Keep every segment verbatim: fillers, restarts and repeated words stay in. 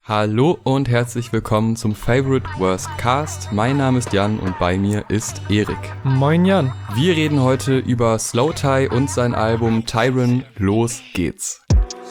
Hallo und herzlich willkommen zum Favorite Worst Cast. Mein Name ist Jan und bei mir ist Erik. Moin Jan. Wir reden heute über Slowthai und sein Album Tyron. Los geht's.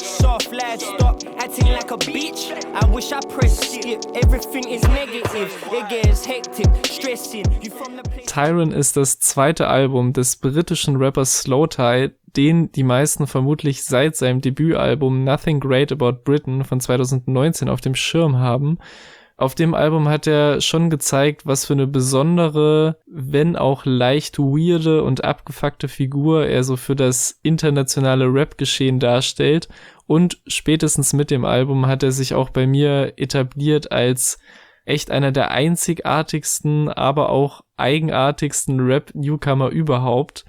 Tyron ist das zweite Album des britischen Rappers Slowthai, den die meisten vermutlich seit seinem Debütalbum Nothing Great About Britain von zwanzig neunzehn auf dem Schirm haben. Auf dem Album hat er schon gezeigt, was für eine besondere, wenn auch leicht weirde und abgefuckte Figur er so für das internationale Rap-Geschehen darstellt. Und spätestens mit dem Album hat er sich auch bei mir etabliert als echt einer der einzigartigsten, aber auch eigenartigsten Rap-Newcomer überhaupt.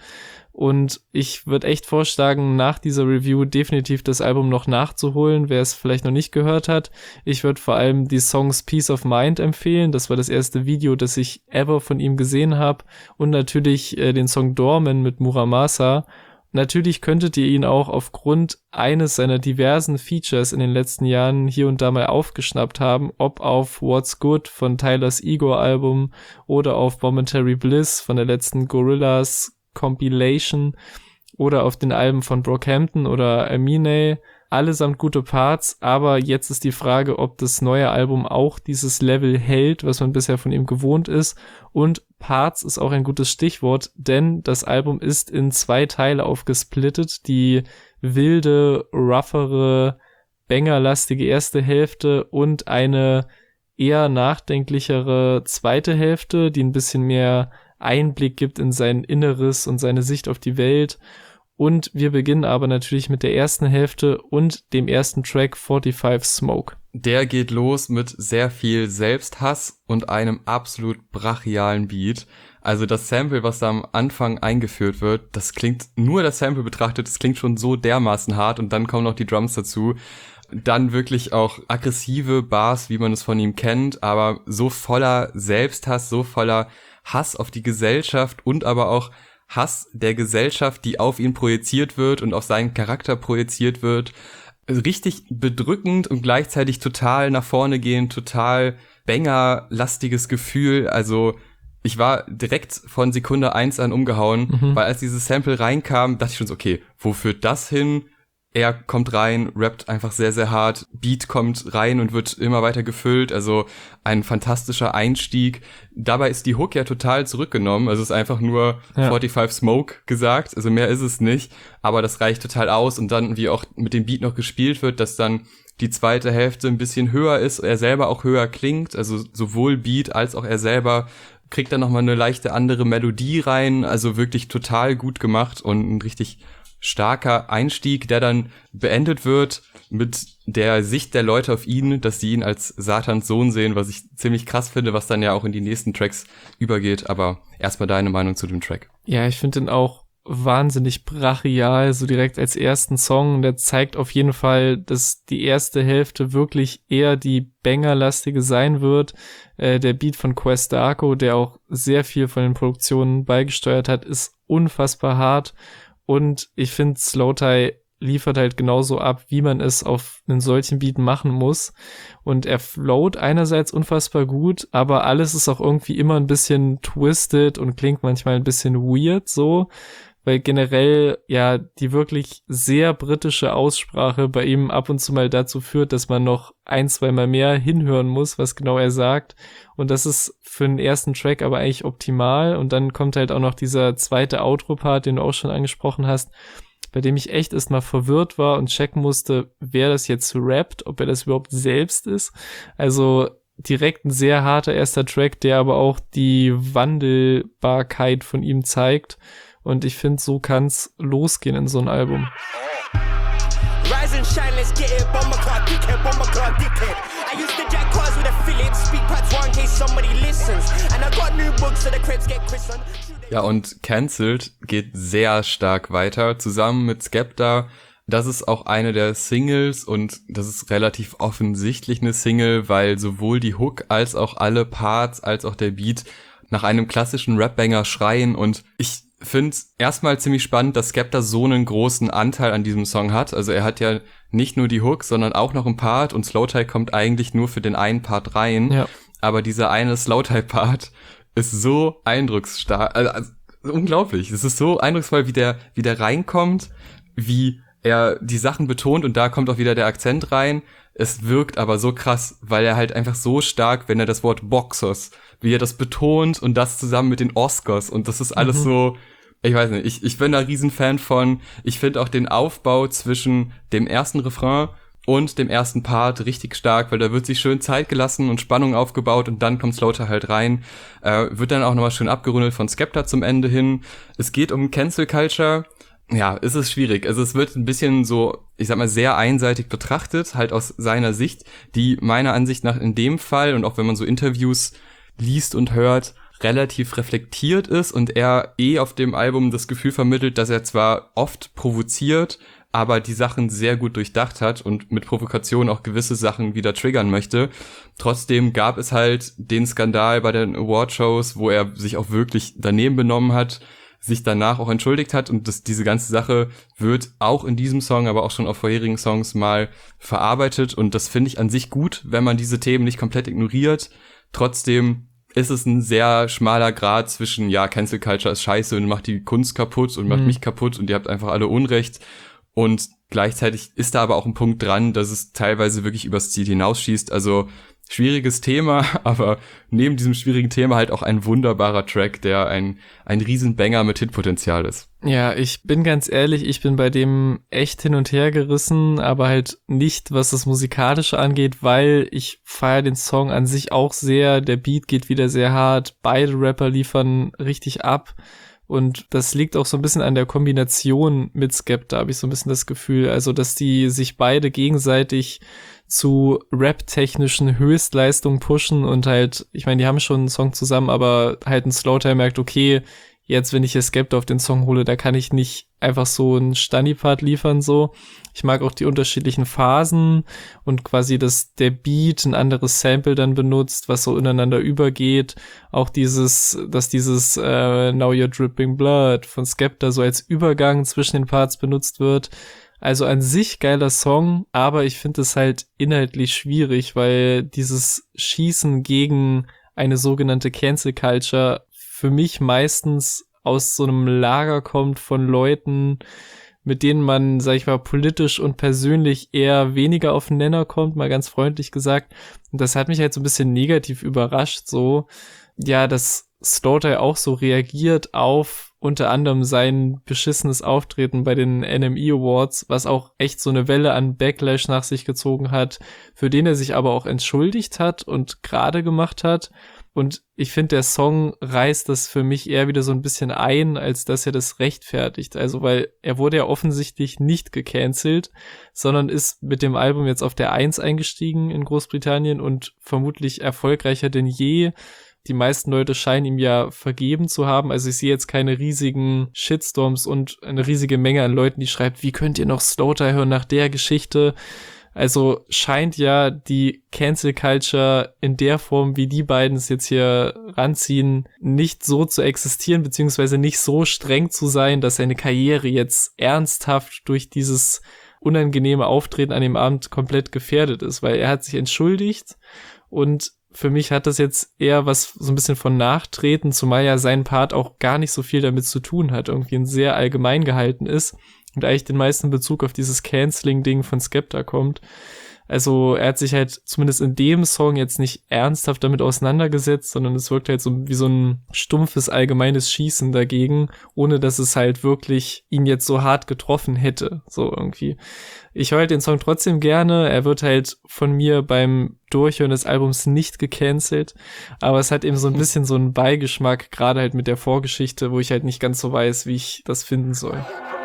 Und ich würde echt vorschlagen, nach dieser Review definitiv das Album noch nachzuholen, wer es vielleicht noch nicht gehört hat. Ich würde vor allem die Songs Peace of Mind empfehlen. Das war das erste Video, das ich ever von ihm gesehen habe. Und natürlich äh, den Song Dorman mit Muramasa. Natürlich könntet ihr ihn auch aufgrund eines seiner diversen Features in den letzten Jahren hier und da mal aufgeschnappt haben, ob auf What's Good von Tyler's Ego-Album oder auf Momentary Bliss von der letzten Gorillaz Compilation oder auf den Alben von Brockhampton oder Eminem. Allesamt gute Parts, aber jetzt ist die Frage, ob das neue Album auch dieses Level hält, was man bisher von ihm gewohnt ist. Und Parts ist auch ein gutes Stichwort, denn das Album ist in zwei Teile aufgesplittet. Die wilde, roughere, bangerlastige erste Hälfte und eine eher nachdenklichere zweite Hälfte, die ein bisschen mehr Einblick gibt in sein Inneres und seine Sicht auf die Welt. Und wir beginnen aber natürlich mit der ersten Hälfte und dem ersten Track forty-five Smoke. Der geht los mit sehr viel Selbsthass und einem absolut brachialen Beat. Also das Sample, was da am Anfang eingeführt wird, das klingt, nur das Sample betrachtet, das klingt schon so dermaßen hart und dann kommen noch die Drums dazu. Dann wirklich auch aggressive Bars, wie man es von ihm kennt, aber so voller Selbsthass, so voller Hass auf die Gesellschaft und aber auch Hass der Gesellschaft, die auf ihn projiziert wird und auf seinen Charakter projiziert wird. Richtig bedrückend und gleichzeitig total nach vorne gehend, total banger-lastiges Gefühl. Also ich war direkt von Sekunde eins an umgehauen, mhm. weil als dieses Sample reinkam, dachte ich schon so, okay, wo führt das hin? Er kommt rein, rappt einfach sehr, sehr hart. Beat kommt rein und wird immer weiter gefüllt. Also ein fantastischer Einstieg. Dabei ist die Hook ja total zurückgenommen. Also es ist einfach nur ja. forty-five Smoke gesagt. Also mehr ist es nicht. Aber das reicht total aus. Und dann, wie auch mit dem Beat noch gespielt wird, dass dann die zweite Hälfte ein bisschen höher ist. Er selber auch höher klingt. Also sowohl Beat als auch er selber kriegt dann nochmal eine leichte andere Melodie rein. Also wirklich total gut gemacht und ein richtig starker Einstieg, der dann beendet wird mit der Sicht der Leute auf ihn, dass sie ihn als Satans Sohn sehen, was ich ziemlich krass finde, was dann ja auch in die nächsten Tracks übergeht. Aber erstmal deine Meinung zu dem Track. Ja, ich finde den auch wahnsinnig brachial, so direkt als ersten Song. Der zeigt auf jeden Fall, dass die erste Hälfte wirklich eher die bangerlastige sein wird. Äh, der Beat von Quest Darko, der auch sehr viel von den Produktionen beigesteuert hat, ist unfassbar hart. Und ich finde, Slowthai liefert halt genauso ab, wie man es auf einen solchen Beat machen muss. Und er float einerseits unfassbar gut, aber alles ist auch irgendwie immer ein bisschen twisted und klingt manchmal ein bisschen weird so. Weil generell ja die wirklich sehr britische Aussprache bei ihm ab und zu mal dazu führt, dass man noch ein, zwei Mal mehr hinhören muss, was genau er sagt. Und das ist für den ersten Track aber eigentlich optimal. Und dann kommt halt auch noch dieser zweite Outro-Part, den du auch schon angesprochen hast, bei dem ich echt erstmal verwirrt war und checken musste, wer das jetzt rappt, ob er das überhaupt selbst ist. Also direkt ein sehr harter erster Track, der aber auch die Wandelbarkeit von ihm zeigt. Und ich finde, so kann's losgehen in so ein Album. Rise and shine, let's get it. Bomber car, dickhead, bomber car, dickhead. I used to jack cars with a Phillips, speak parts one in case somebody listens. And I got new books so the cribs get christened. Ja, und Cancelled geht sehr stark weiter, zusammen mit Skepta. Das ist auch eine der Singles und das ist relativ offensichtlich eine Single, weil sowohl die Hook als auch alle Parts, als auch der Beat nach einem klassischen Rap-Banger schreien und ich finde erstmal ziemlich spannend, dass Skepta so einen großen Anteil an diesem Song hat. Also er hat ja nicht nur die Hook, sondern auch noch einen Part und Slowthai kommt eigentlich nur für den einen Part rein. Ja. Aber dieser eine Slowthai-Part ist so eindrucksstark, also, also unglaublich. Es ist so eindrucksvoll, wie der, wie der reinkommt, wie er die Sachen betont und da kommt auch wieder der Akzent rein. Es wirkt aber so krass, weil er halt einfach so stark, wenn er das Wort Boxers, wie er das betont und das zusammen mit den Oscars und das ist alles mhm. so, ich weiß nicht, ich, ich bin da riesen Fan von. Ich finde auch den Aufbau zwischen dem ersten Refrain und dem ersten Part richtig stark, weil da wird sich schön Zeit gelassen und Spannung aufgebaut und dann kommt Slowthai halt rein. Äh, wird dann auch nochmal schön abgerundet von Skepta zum Ende hin. Es geht um Cancel Culture. Ja, es ist schwierig. Also es wird ein bisschen so, ich sag mal, sehr einseitig betrachtet, halt aus seiner Sicht, die meiner Ansicht nach in dem Fall und auch wenn man so Interviews liest und hört, relativ reflektiert ist und er eh auf dem Album das Gefühl vermittelt, dass er zwar oft provoziert, aber die Sachen sehr gut durchdacht hat und mit Provokation auch gewisse Sachen wieder triggern möchte. Trotzdem gab es halt den Skandal bei den Awardshows, wo er sich auch wirklich daneben benommen hat, sich danach auch entschuldigt hat und das, diese ganze Sache wird auch in diesem Song, aber auch schon auf vorherigen Songs mal verarbeitet und das finde ich an sich gut, wenn man diese Themen nicht komplett ignoriert. Trotzdem ist es ein sehr schmaler Grad zwischen, ja, Cancel Culture ist scheiße und macht die Kunst kaputt und macht mhm. mich kaputt und ihr habt einfach alle Unrecht. Und gleichzeitig ist da aber auch ein Punkt dran, dass es teilweise wirklich übers Ziel hinausschießt. Also schwieriges Thema, aber neben diesem schwierigen Thema halt auch ein wunderbarer Track, der ein ein Riesenbanger mit Hitpotenzial ist. Ja, ich bin ganz ehrlich, ich bin bei dem echt hin und her gerissen, aber halt nicht, was das Musikalische angeht, weil ich feiere den Song an sich auch sehr, der Beat geht wieder sehr hart, beide Rapper liefern richtig ab. Und das liegt auch so ein bisschen an der Kombination mit Skepta, habe ich so ein bisschen das Gefühl. Also, dass die sich beide gegenseitig zu rap-technischen Höchstleistungen pushen und halt, ich meine, die haben schon einen Song zusammen, aber halt ein Slowthai merkt, okay, jetzt, wenn ich hier Skepta auf den Song hole, da kann ich nicht einfach so einen Stani-Part liefern, so. Ich mag auch die unterschiedlichen Phasen und quasi, dass der Beat ein anderes Sample dann benutzt, was so ineinander übergeht. Auch dieses, dass dieses äh, Now You're Dripping Blood von Skepta so als Übergang zwischen den Parts benutzt wird. Also an sich geiler Song, aber ich finde es halt inhaltlich schwierig, weil dieses Schießen gegen eine sogenannte Cancel Culture für mich meistens aus so einem Lager kommt von Leuten, mit denen man, sag ich mal, politisch und persönlich eher weniger auf den Nenner kommt, mal ganz freundlich gesagt. Und das hat mich halt so ein bisschen negativ überrascht, so, ja, dass Slowthai auch so reagiert auf unter anderem sein beschissenes Auftreten bei den N M E Awards, was auch echt so eine Welle an Backlash nach sich gezogen hat, für den er sich aber auch entschuldigt hat und gerade gemacht hat. Und ich finde, der Song reißt das für mich eher wieder so ein bisschen ein, als dass er das rechtfertigt. Also, weil er wurde ja offensichtlich nicht gecancelt, sondern ist mit dem Album jetzt auf der Eins eingestiegen in Großbritannien und vermutlich erfolgreicher denn je. Die meisten Leute scheinen ihm ja vergeben zu haben. Also ich sehe jetzt keine riesigen Shitstorms und eine riesige Menge an Leuten, die schreibt, wie könnt ihr noch Slowthai hören nach der Geschichte? Also scheint ja die Cancel Culture in der Form, wie die beiden es jetzt hier ranziehen, nicht so zu existieren, beziehungsweise nicht so streng zu sein, dass seine Karriere jetzt ernsthaft durch dieses unangenehme Auftreten an dem Abend komplett gefährdet ist, weil er hat sich entschuldigt und für mich hat das jetzt eher was so ein bisschen von Nachtreten, zumal ja sein Part auch gar nicht so viel damit zu tun hat, irgendwie ein sehr allgemein gehalten ist und eigentlich den meisten Bezug auf dieses Canceling-Ding von Skepta kommt. Also er hat sich halt zumindest in dem Song jetzt nicht ernsthaft damit auseinandergesetzt, sondern es wirkt halt so wie so ein stumpfes allgemeines Schießen dagegen, ohne dass es halt wirklich ihn jetzt so hart getroffen hätte, so irgendwie. Ich höre halt den Song trotzdem gerne, er wird halt von mir beim Durchhören des Albums nicht gecancelt, aber es hat eben so ein bisschen so einen Beigeschmack, gerade halt mit der Vorgeschichte, wo ich halt nicht ganz so weiß, wie ich das finden soll.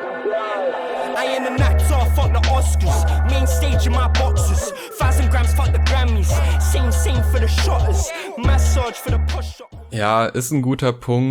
Fuck the Oscars, main stage in my boxes. Thousand grams, fuck the Grammys. Same, same for the shotters. Massage for the push. Ja, ist ein guter Punkt,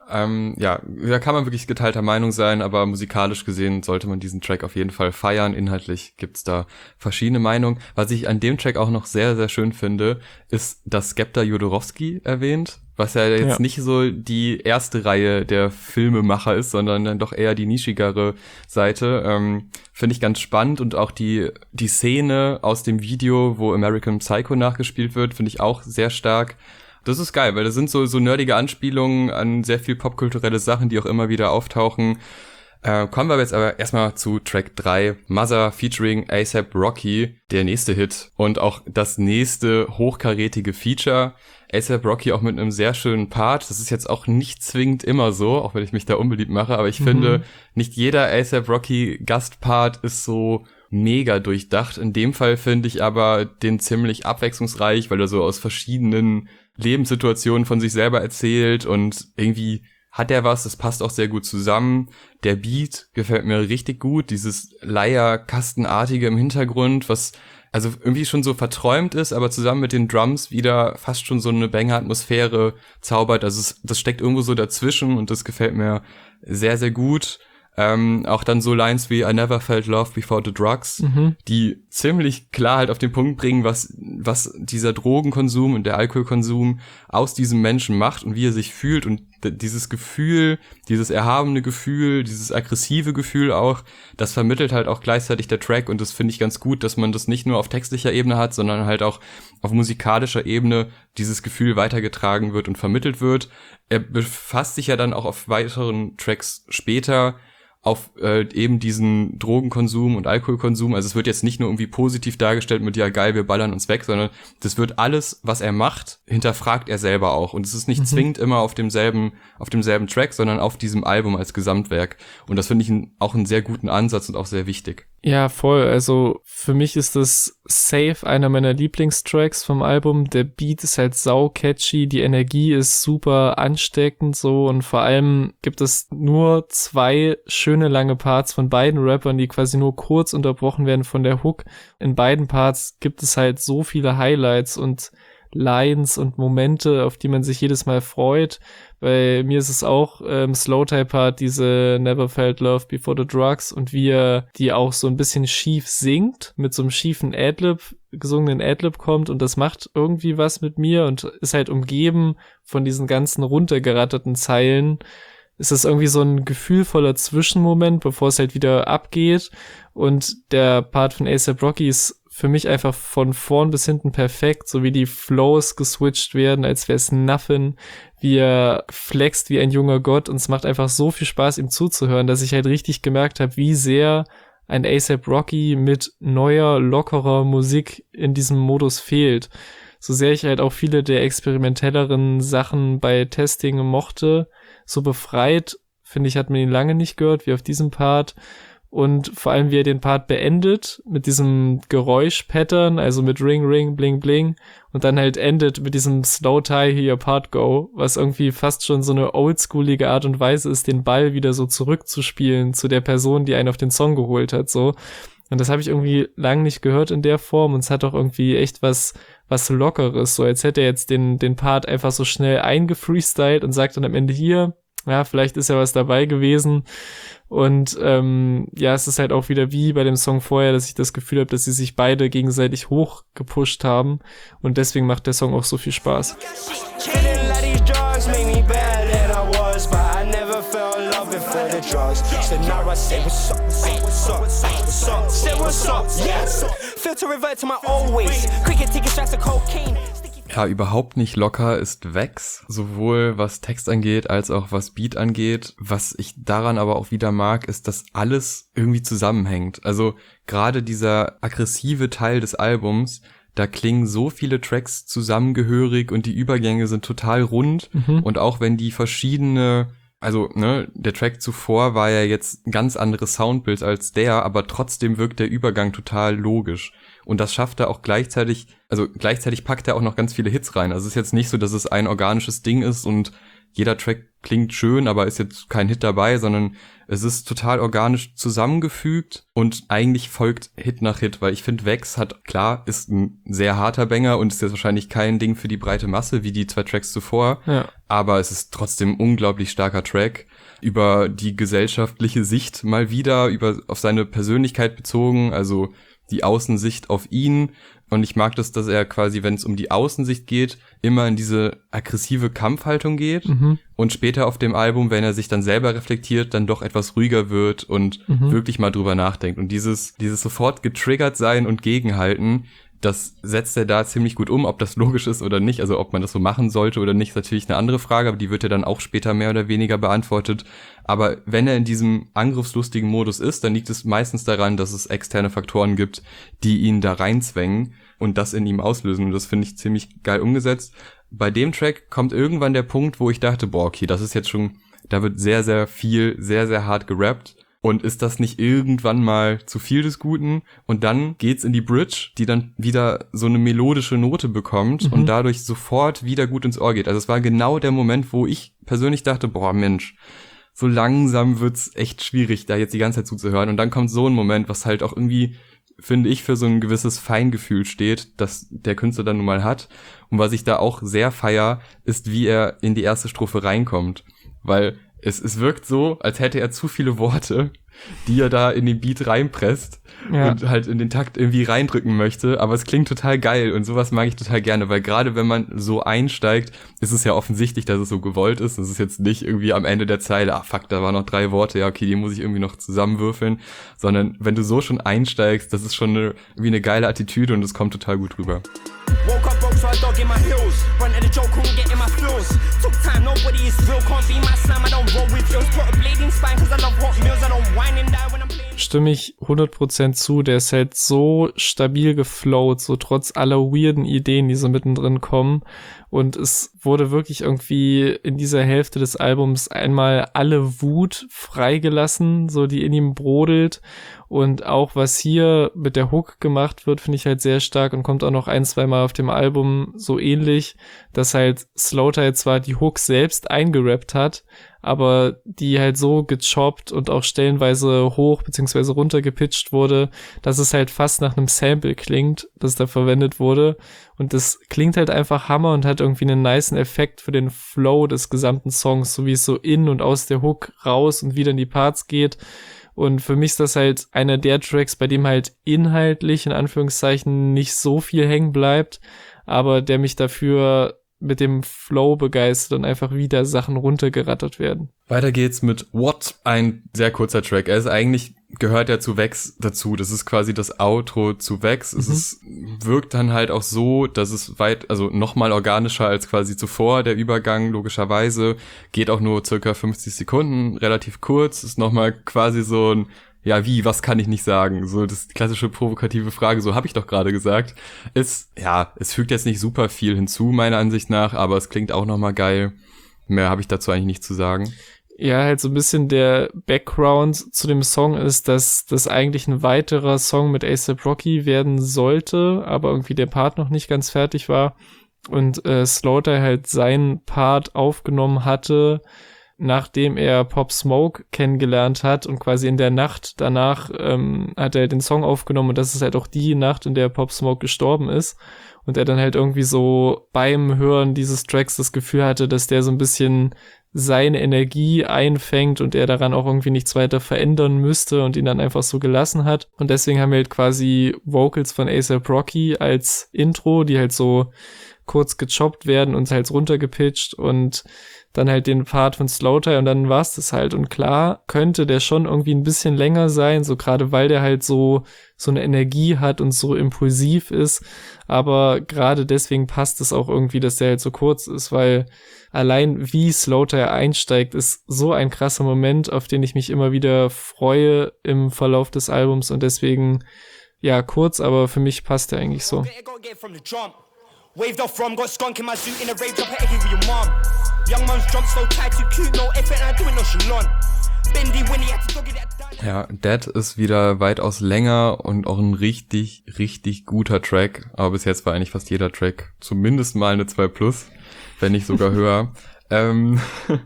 Ähm, ja, da kann man wirklich geteilter Meinung sein, aber musikalisch gesehen sollte man diesen Track auf jeden Fall feiern. Inhaltlich gibt's da verschiedene Meinungen. Was ich an dem Track auch noch sehr, sehr schön finde, ist, dass Skepta Jodorowsky erwähnt, was ja jetzt ja. nicht so die erste Reihe der Filmemacher ist, sondern dann doch eher die nischigere Seite. Ähm, finde ich ganz spannend, und auch die die Szene aus dem Video, wo American Psycho nachgespielt wird, finde ich auch sehr stark. Das ist geil, weil das sind so so nerdige Anspielungen an sehr viel popkulturelle Sachen, die auch immer wieder auftauchen. Äh, kommen wir jetzt aber erstmal zu Track drei, Mother featuring A$AP Rocky, der nächste Hit und auch das nächste hochkarätige Feature. A$AP Rocky auch mit einem sehr schönen Part. Das ist jetzt auch nicht zwingend immer so, auch wenn ich mich da unbeliebt mache, aber ich mhm. finde, nicht jeder A$AP Rocky Gastpart ist so mega durchdacht. In dem Fall finde ich aber den ziemlich abwechslungsreich, weil er so aus verschiedenen Lebenssituationen von sich selber erzählt, und irgendwie hat er was, das passt auch sehr gut zusammen. Der Beat gefällt mir richtig gut, dieses Leierkastenartige im Hintergrund, was also irgendwie schon so verträumt ist, aber zusammen mit den Drums wieder fast schon so eine Banger-Atmosphäre zaubert. Also es, das steckt irgendwo so dazwischen, und das gefällt mir sehr, sehr gut. Ähm, auch dann so Lines wie I never felt love before the drugs, mhm. die ziemlich klar halt auf den Punkt bringen, was was dieser Drogenkonsum und der Alkoholkonsum aus diesem Menschen macht und wie er sich fühlt, und d- dieses Gefühl, dieses erhabene Gefühl, dieses aggressive Gefühl auch, das vermittelt halt auch gleichzeitig der Track, und das finde ich ganz gut, dass man das nicht nur auf textlicher Ebene hat, sondern halt auch auf musikalischer Ebene dieses Gefühl weitergetragen wird und vermittelt wird. Er befasst sich ja dann auch auf weiteren Tracks später auf äh, eben diesen Drogenkonsum und Alkoholkonsum. Also es wird jetzt nicht nur irgendwie positiv dargestellt mit, ja geil, wir ballern uns weg, sondern das wird alles, was er macht, hinterfragt er selber auch. Und es ist nicht mhm. zwingend immer auf demselben auf demselben Track, sondern auf diesem Album als Gesamtwerk. Und das finde ich ein, auch einen sehr guten Ansatz und auch sehr wichtig. Ja, voll. Also für mich ist das safe einer meiner Lieblingstracks vom Album. Der Beat ist halt sau catchy, die Energie ist super ansteckend so, und vor allem gibt es nur zwei schöne lange Parts von beiden Rappern, die quasi nur kurz unterbrochen werden von der Hook. In beiden Parts gibt es halt so viele Highlights und Lines und Momente, auf die man sich jedes Mal freut. Bei mir ist es auch ähm, Slowthai-Part, diese Never Felt Love Before the Drugs, und wie er die auch so ein bisschen schief singt, mit so einem schiefen Adlib, gesungenen Adlib kommt, und das macht irgendwie was mit mir und ist halt umgeben von diesen ganzen runtergeratterten Zeilen. Ist das irgendwie so ein gefühlvoller Zwischenmoment, bevor es halt wieder abgeht, und der Part von A$AP Rocky ist für mich einfach von vorn bis hinten perfekt, so wie die Flows geswitcht werden, als wäre es nothing, wie er flext wie ein junger Gott, und es macht einfach so viel Spaß, ihm zuzuhören, dass ich halt richtig gemerkt habe, wie sehr ein A$AP Rocky mit neuer, lockerer Musik in diesem Modus fehlt. So sehr ich halt auch viele der experimentelleren Sachen bei Testing mochte, so befreit, finde ich, hat man ihn lange nicht gehört, wie auf diesem Part. Und vor allem, wie er den Part beendet, mit diesem Geräusch-Pattern, also mit Ring, Ring, Bling, Bling, und dann halt endet mit diesem Slow-Tie, Here Your Part Go, was irgendwie fast schon so eine oldschoolige Art und Weise ist, den Ball wieder so zurückzuspielen zu der Person, die einen auf den Song geholt hat, so. Und das habe ich irgendwie lang nicht gehört in der Form, und es hat auch irgendwie echt was was Lockeres, so als hätte er jetzt den den Part einfach so schnell eingefreestylt und sagt dann am Ende hier, ja, vielleicht ist ja was dabei gewesen. Und ähm, ja, es ist halt auch wieder wie bei dem Song vorher, dass ich das Gefühl habe, dass sie sich beide gegenseitig hochgepusht haben, und deswegen macht der Song auch so viel Spaß. Ja, überhaupt nicht locker ist Vex, sowohl was Text angeht, als auch was Beat angeht. Was ich daran aber auch wieder mag, ist, dass alles irgendwie zusammenhängt. Also gerade dieser aggressive Teil des Albums, da klingen so viele Tracks zusammengehörig und die Übergänge sind total rund. Mhm. Und auch wenn die verschiedene, also ne, der Track zuvor war ja jetzt ein ganz anderes Soundbild als der, aber trotzdem wirkt der Übergang total logisch. Und das schafft er auch gleichzeitig, also gleichzeitig packt er auch noch ganz viele Hits rein. Also es ist jetzt nicht so, dass es ein organisches Ding ist und jeder Track klingt schön, aber ist jetzt kein Hit dabei, sondern es ist total organisch zusammengefügt und eigentlich folgt Hit nach Hit, weil ich finde, Vex hat, klar, ist ein sehr harter Banger und ist jetzt wahrscheinlich kein Ding für die breite Masse, wie die zwei Tracks zuvor, ja. aber es ist trotzdem ein unglaublich starker Track, über die gesellschaftliche Sicht mal wieder, über auf seine Persönlichkeit bezogen, also die Außensicht auf ihn. Und ich mag das, dass er quasi, wenn es um die Außensicht geht, immer in diese aggressive Kampfhaltung geht Mhm. und später auf dem Album, wenn er sich dann selber reflektiert, dann doch etwas ruhiger wird und Mhm. wirklich mal drüber nachdenkt. Und dieses, dieses sofort getriggert sein und gegenhalten, das setzt er da ziemlich gut um, ob das logisch ist oder nicht, also ob man das so machen sollte oder nicht, ist natürlich eine andere Frage, aber die wird ja dann auch später mehr oder weniger beantwortet. Aber wenn er in diesem angriffslustigen Modus ist, dann liegt es meistens daran, dass es externe Faktoren gibt, die ihn da reinzwängen und das in ihm auslösen. Und das finde ich ziemlich geil umgesetzt. Bei dem Track kommt irgendwann der Punkt, wo ich dachte, boah, okay, das ist jetzt schon, da wird sehr, sehr viel, sehr, sehr hart gerappt. Und ist das nicht irgendwann mal zu viel des Guten? Und dann geht's in die Bridge, die dann wieder so eine melodische Note bekommt Mhm. und dadurch sofort wieder gut ins Ohr geht. Also es war genau der Moment, wo ich persönlich dachte, boah, Mensch, so langsam wird's echt schwierig, da jetzt die ganze Zeit zuzuhören. Und dann kommt so ein Moment, was halt auch irgendwie, finde ich, für so ein gewisses Feingefühl steht, das der Künstler dann nun mal hat. Und was ich da auch sehr feier, ist, wie er in die erste Strophe reinkommt. Weil es, es wirkt so, als hätte er zu viele Worte, die er da in den Beat reinpresst Ja. und halt in den Takt irgendwie reindrücken möchte. Aber es klingt total geil und sowas mag ich total gerne, weil gerade wenn man so einsteigt, ist es ja offensichtlich, dass es so gewollt ist. Es ist jetzt nicht irgendwie am Ende der Zeile, ah fuck, da waren noch drei Worte, ja okay, die muss ich irgendwie noch zusammenwürfeln, sondern wenn du so schon einsteigst, das ist schon eine, wie eine geile Attitüde und es kommt total gut rüber. Woke up broke, so I dug in my heels. Run to the joke, couldn't get in my feels. Took time, nobody is real, can't be my slam, I don't roll with heels. Put a bleeding spine, cause I love hot meals, I don't whine and die when I'm playing. Stimme ich hundert Prozent zu, der ist halt so stabil geflowt, so trotz aller weirden Ideen, die so mittendrin kommen. Und es wurde wirklich irgendwie in dieser Hälfte des Albums einmal alle Wut freigelassen, so die in ihm brodelt. Und auch was hier mit der Hook gemacht wird, finde ich halt sehr stark und kommt auch noch ein, zwei Mal auf dem Album so ähnlich, dass halt Slowthai zwar die Hook selbst eingerappt hat, aber die halt so gechoppt und auch stellenweise hoch bzw. runter gepitcht wurde, dass es halt fast nach einem Sample klingt, das da verwendet wurde. Und das klingt halt einfach Hammer und hat irgendwie einen nicen Effekt für den Flow des gesamten Songs, so wie es so in und aus der Hook raus und wieder in die Parts geht. Und für mich ist das halt einer der Tracks, bei dem halt inhaltlich in Anführungszeichen nicht so viel hängen bleibt, aber der mich dafür mit dem Flow begeistert und einfach wieder Sachen runtergerattert werden. Weiter geht's mit What, ein sehr kurzer Track. Er ist eigentlich, gehört ja zu Vex dazu. Das ist quasi das Outro zu Vex. Mhm. Es ist, wirkt dann halt auch so, dass es weit, also nochmal organischer als quasi zuvor. Der Übergang, logischerweise, geht auch nur circa fünfzig Sekunden, relativ kurz. Ist nochmal quasi so ein, ja, wie, was kann ich nicht sagen? So, das ist die klassische provokative Frage, so habe ich doch gerade gesagt. Ist, ja, es fügt jetzt nicht super viel hinzu, meiner Ansicht nach, aber es klingt auch nochmal geil. Mehr habe ich dazu eigentlich nicht zu sagen. Ja, halt so ein bisschen der Background zu dem Song ist, dass das eigentlich ein weiterer Song mit A$AP Rocky werden sollte, aber irgendwie der Part noch nicht ganz fertig war und äh, Slowthai halt seinen Part aufgenommen hatte, nachdem er Pop Smoke kennengelernt hat und quasi in der Nacht danach ähm, hat er den Song aufgenommen und das ist halt auch die Nacht, in der Pop Smoke gestorben ist und er dann halt irgendwie so beim Hören dieses Tracks das Gefühl hatte, dass der so ein bisschen seine Energie einfängt und er daran auch irgendwie nichts weiter verändern müsste und ihn dann einfach so gelassen hat. Und deswegen haben wir halt quasi Vocals von A$AP Rocky als Intro, die halt so kurz gechoppt werden und halt runtergepitcht und dann halt den Part von Slowthai und dann war's das halt. Und klar könnte der schon irgendwie ein bisschen länger sein, so gerade weil der halt so so eine Energie hat und so impulsiv ist, aber gerade deswegen passt es auch irgendwie, dass der halt so kurz ist, weil allein wie Slowthai einsteigt, ist so ein krasser Moment, auf den ich mich immer wieder freue im Verlauf des Albums und deswegen, ja, kurz, aber für mich passt der eigentlich so. Waved off from, got skunk in my suit in a rave, drop a eggy with your mom. Young man's drunk, so tight, too cute, no effort, and I do it no shalon. Bendy, Winnie, had to dog it at done. Ja, Dead ist wieder weitaus länger und auch ein richtig, richtig guter Track. Aber bis jetzt war eigentlich fast jeder Track zumindest mal eine zwei plus, wenn nicht sogar höher. Ähm,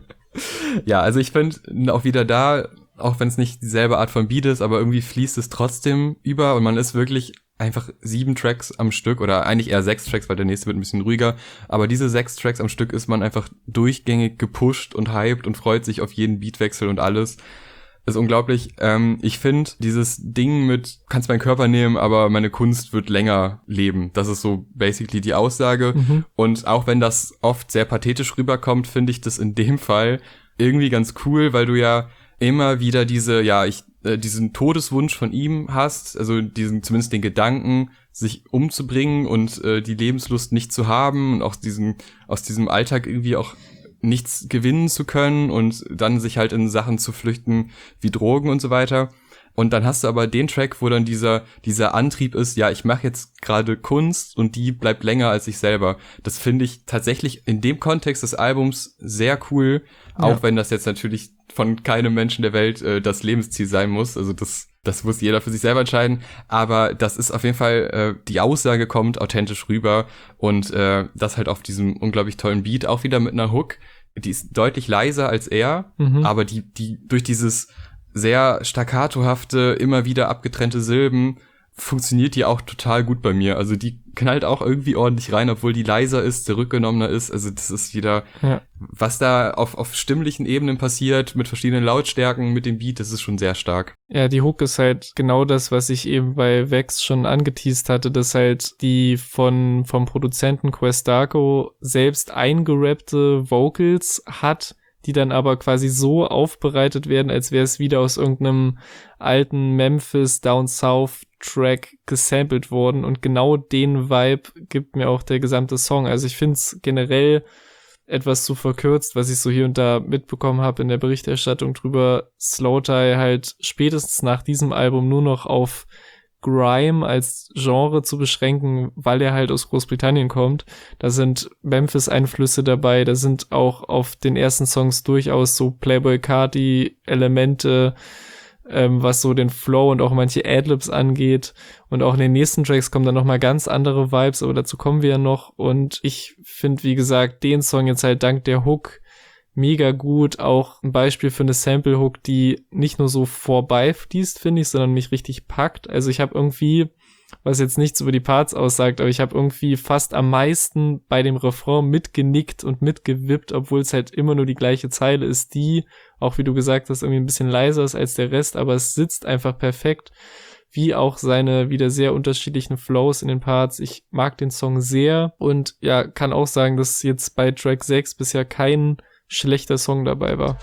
ja, also ich finde auch wieder da, auch wenn es nicht dieselbe Art von Beat ist, aber irgendwie fließt es trotzdem über und man ist wirklich einfach sieben Tracks am Stück oder eigentlich eher sechs Tracks, weil der nächste wird ein bisschen ruhiger, aber diese sechs Tracks am Stück ist man einfach durchgängig gepusht und hyped und freut sich auf jeden Beatwechsel und alles. Das ist unglaublich. Ähm, ich finde dieses Ding mit, kannst meinen Körper nehmen, aber meine Kunst wird länger leben. Das ist so basically die Aussage. Mhm. Und auch wenn das oft sehr pathetisch rüberkommt, finde ich das in dem Fall irgendwie ganz cool, weil du ja immer wieder diese, ja, ich, äh, diesen Todeswunsch von ihm hast, also diesen, zumindest den Gedanken, sich umzubringen und äh, die Lebenslust nicht zu haben und auch diesen, aus diesem Alltag irgendwie auch nichts gewinnen zu können und dann sich halt in Sachen zu flüchten wie Drogen und so weiter. Und dann hast du aber den Track, wo dann dieser dieser Antrieb ist, ja, ich mache jetzt gerade Kunst und die bleibt länger als ich selber. Das finde ich tatsächlich in dem Kontext des Albums sehr cool, ja. Auch wenn das jetzt natürlich von keinem Menschen der Welt äh, das Lebensziel sein muss. Also das das muss jeder für sich selber entscheiden. Aber das ist auf jeden Fall, äh, die Aussage kommt authentisch rüber und äh, das halt auf diesem unglaublich tollen Beat, auch wieder mit einer Hook. Die ist deutlich leiser als er, mhm. aber die die durch dieses sehr staccatohafte, immer wieder abgetrennte Silben funktioniert die auch total gut bei mir. Also die knallt auch irgendwie ordentlich rein, obwohl die leiser ist, zurückgenommener ist. Also das ist wieder, ja. was da auf auf stimmlichen Ebenen passiert, mit verschiedenen Lautstärken, mit dem Beat, das ist schon sehr stark. Ja, die Hook ist halt genau das, was ich eben bei Vex schon angeteased hatte, dass halt die von vom Produzenten Questaco selbst eingerappte Vocals hat, die dann aber quasi so aufbereitet werden, als wäre es wieder aus irgendeinem alten Memphis Down South Track gesampelt worden und genau den Vibe gibt mir auch der gesamte Song. Also ich finde es generell etwas zu verkürzt, was ich so hier und da mitbekommen habe in der Berichterstattung drüber, Slowthai halt spätestens nach diesem Album nur noch auf Grime als Genre zu beschränken, weil er halt aus Großbritannien kommt. Da sind Memphis-Einflüsse dabei, da sind auch auf den ersten Songs durchaus so Playboi Carti-Elemente, ähm, was so den Flow und auch manche Adlibs angeht. Und auch in den nächsten Tracks kommen dann nochmal ganz andere Vibes, aber dazu kommen wir ja noch. Und ich finde, wie gesagt, den Song jetzt halt dank der Hook mega gut, auch ein Beispiel für eine Sample-Hook, die nicht nur so vorbeifließt, finde ich, sondern mich richtig packt. Also ich habe irgendwie, was jetzt nichts über die Parts aussagt, aber ich habe irgendwie fast am meisten bei dem Refrain mitgenickt und mitgewippt, obwohl es halt immer nur die gleiche Zeile ist, die, auch wie du gesagt hast, irgendwie ein bisschen leiser ist als der Rest, aber es sitzt einfach perfekt, wie auch seine wieder sehr unterschiedlichen Flows in den Parts. Ich mag den Song sehr und ja, kann auch sagen, dass jetzt bei Track sechs bisher kein schlechter Song dabei war.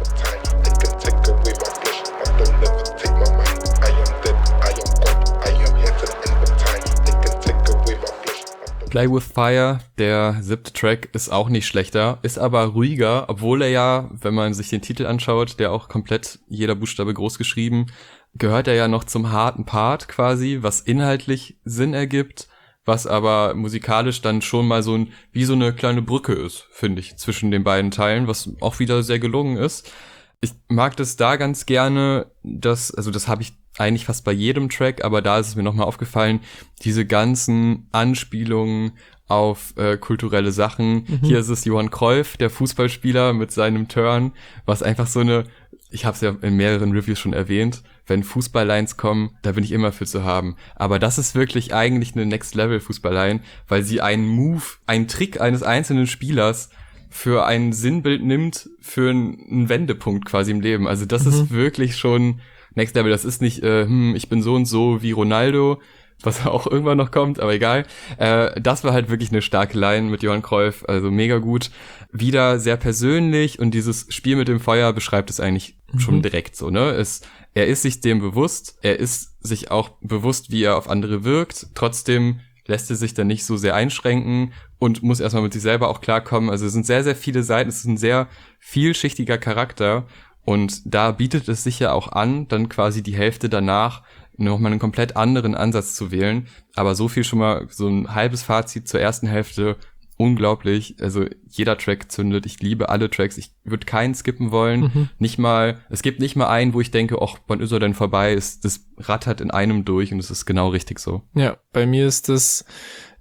Play with Fire, der siebte Track, ist auch nicht schlechter, ist aber ruhiger, obwohl er ja, wenn man sich den Titel anschaut, der auch komplett jeder Buchstabe groß geschrieben, gehört er ja noch zum harten Part quasi, was inhaltlich Sinn ergibt, was aber musikalisch dann schon mal so ein, wie so eine kleine Brücke ist, finde ich, zwischen den beiden Teilen, was auch wieder sehr gelungen ist. Ich mag das da ganz gerne, dass, also das habe ich eigentlich fast bei jedem Track, aber da ist es mir nochmal aufgefallen, diese ganzen Anspielungen auf äh, kulturelle Sachen. Mhm. Hier ist es Johann Cruyff, der Fußballspieler mit seinem Turn, was einfach so eine, ich habe es ja in mehreren Reviews schon erwähnt, wenn Fußballlines kommen, da bin ich immer für zu haben. Aber das ist wirklich eigentlich eine Next-Level-Fußballline, weil sie einen Move, einen Trick eines einzelnen Spielers für ein Sinnbild nimmt, für einen Wendepunkt quasi im Leben. Also das mhm. ist wirklich schon Next Level. Das ist nicht, äh, hm, ich bin so und so wie Ronaldo, was auch irgendwann noch kommt, aber egal. Äh, das war halt wirklich eine starke Line mit Johann Cruyff, also mega gut. Wieder sehr persönlich und dieses Spiel mit dem Feuer beschreibt es eigentlich mhm. schon direkt so, ne? Es, er ist sich dem bewusst, er ist sich auch bewusst, wie er auf andere wirkt, trotzdem lässt er sich dann nicht so sehr einschränken und muss erstmal mit sich selber auch klarkommen. Also es sind sehr, sehr viele Seiten, es ist ein sehr vielschichtiger Charakter und da bietet es sich ja auch an, dann quasi die Hälfte danach nochmal einen komplett anderen Ansatz zu wählen. Aber so viel schon mal, so ein halbes Fazit zur ersten Hälfte, unglaublich. Also jeder Track zündet, ich liebe alle Tracks, ich würde keinen skippen wollen. Mhm. Nicht mal, es gibt nicht mal einen, wo ich denke, ach, wann ist er denn vorbei? Es, das rattert in einem durch und es ist genau richtig so. Ja, bei mir ist das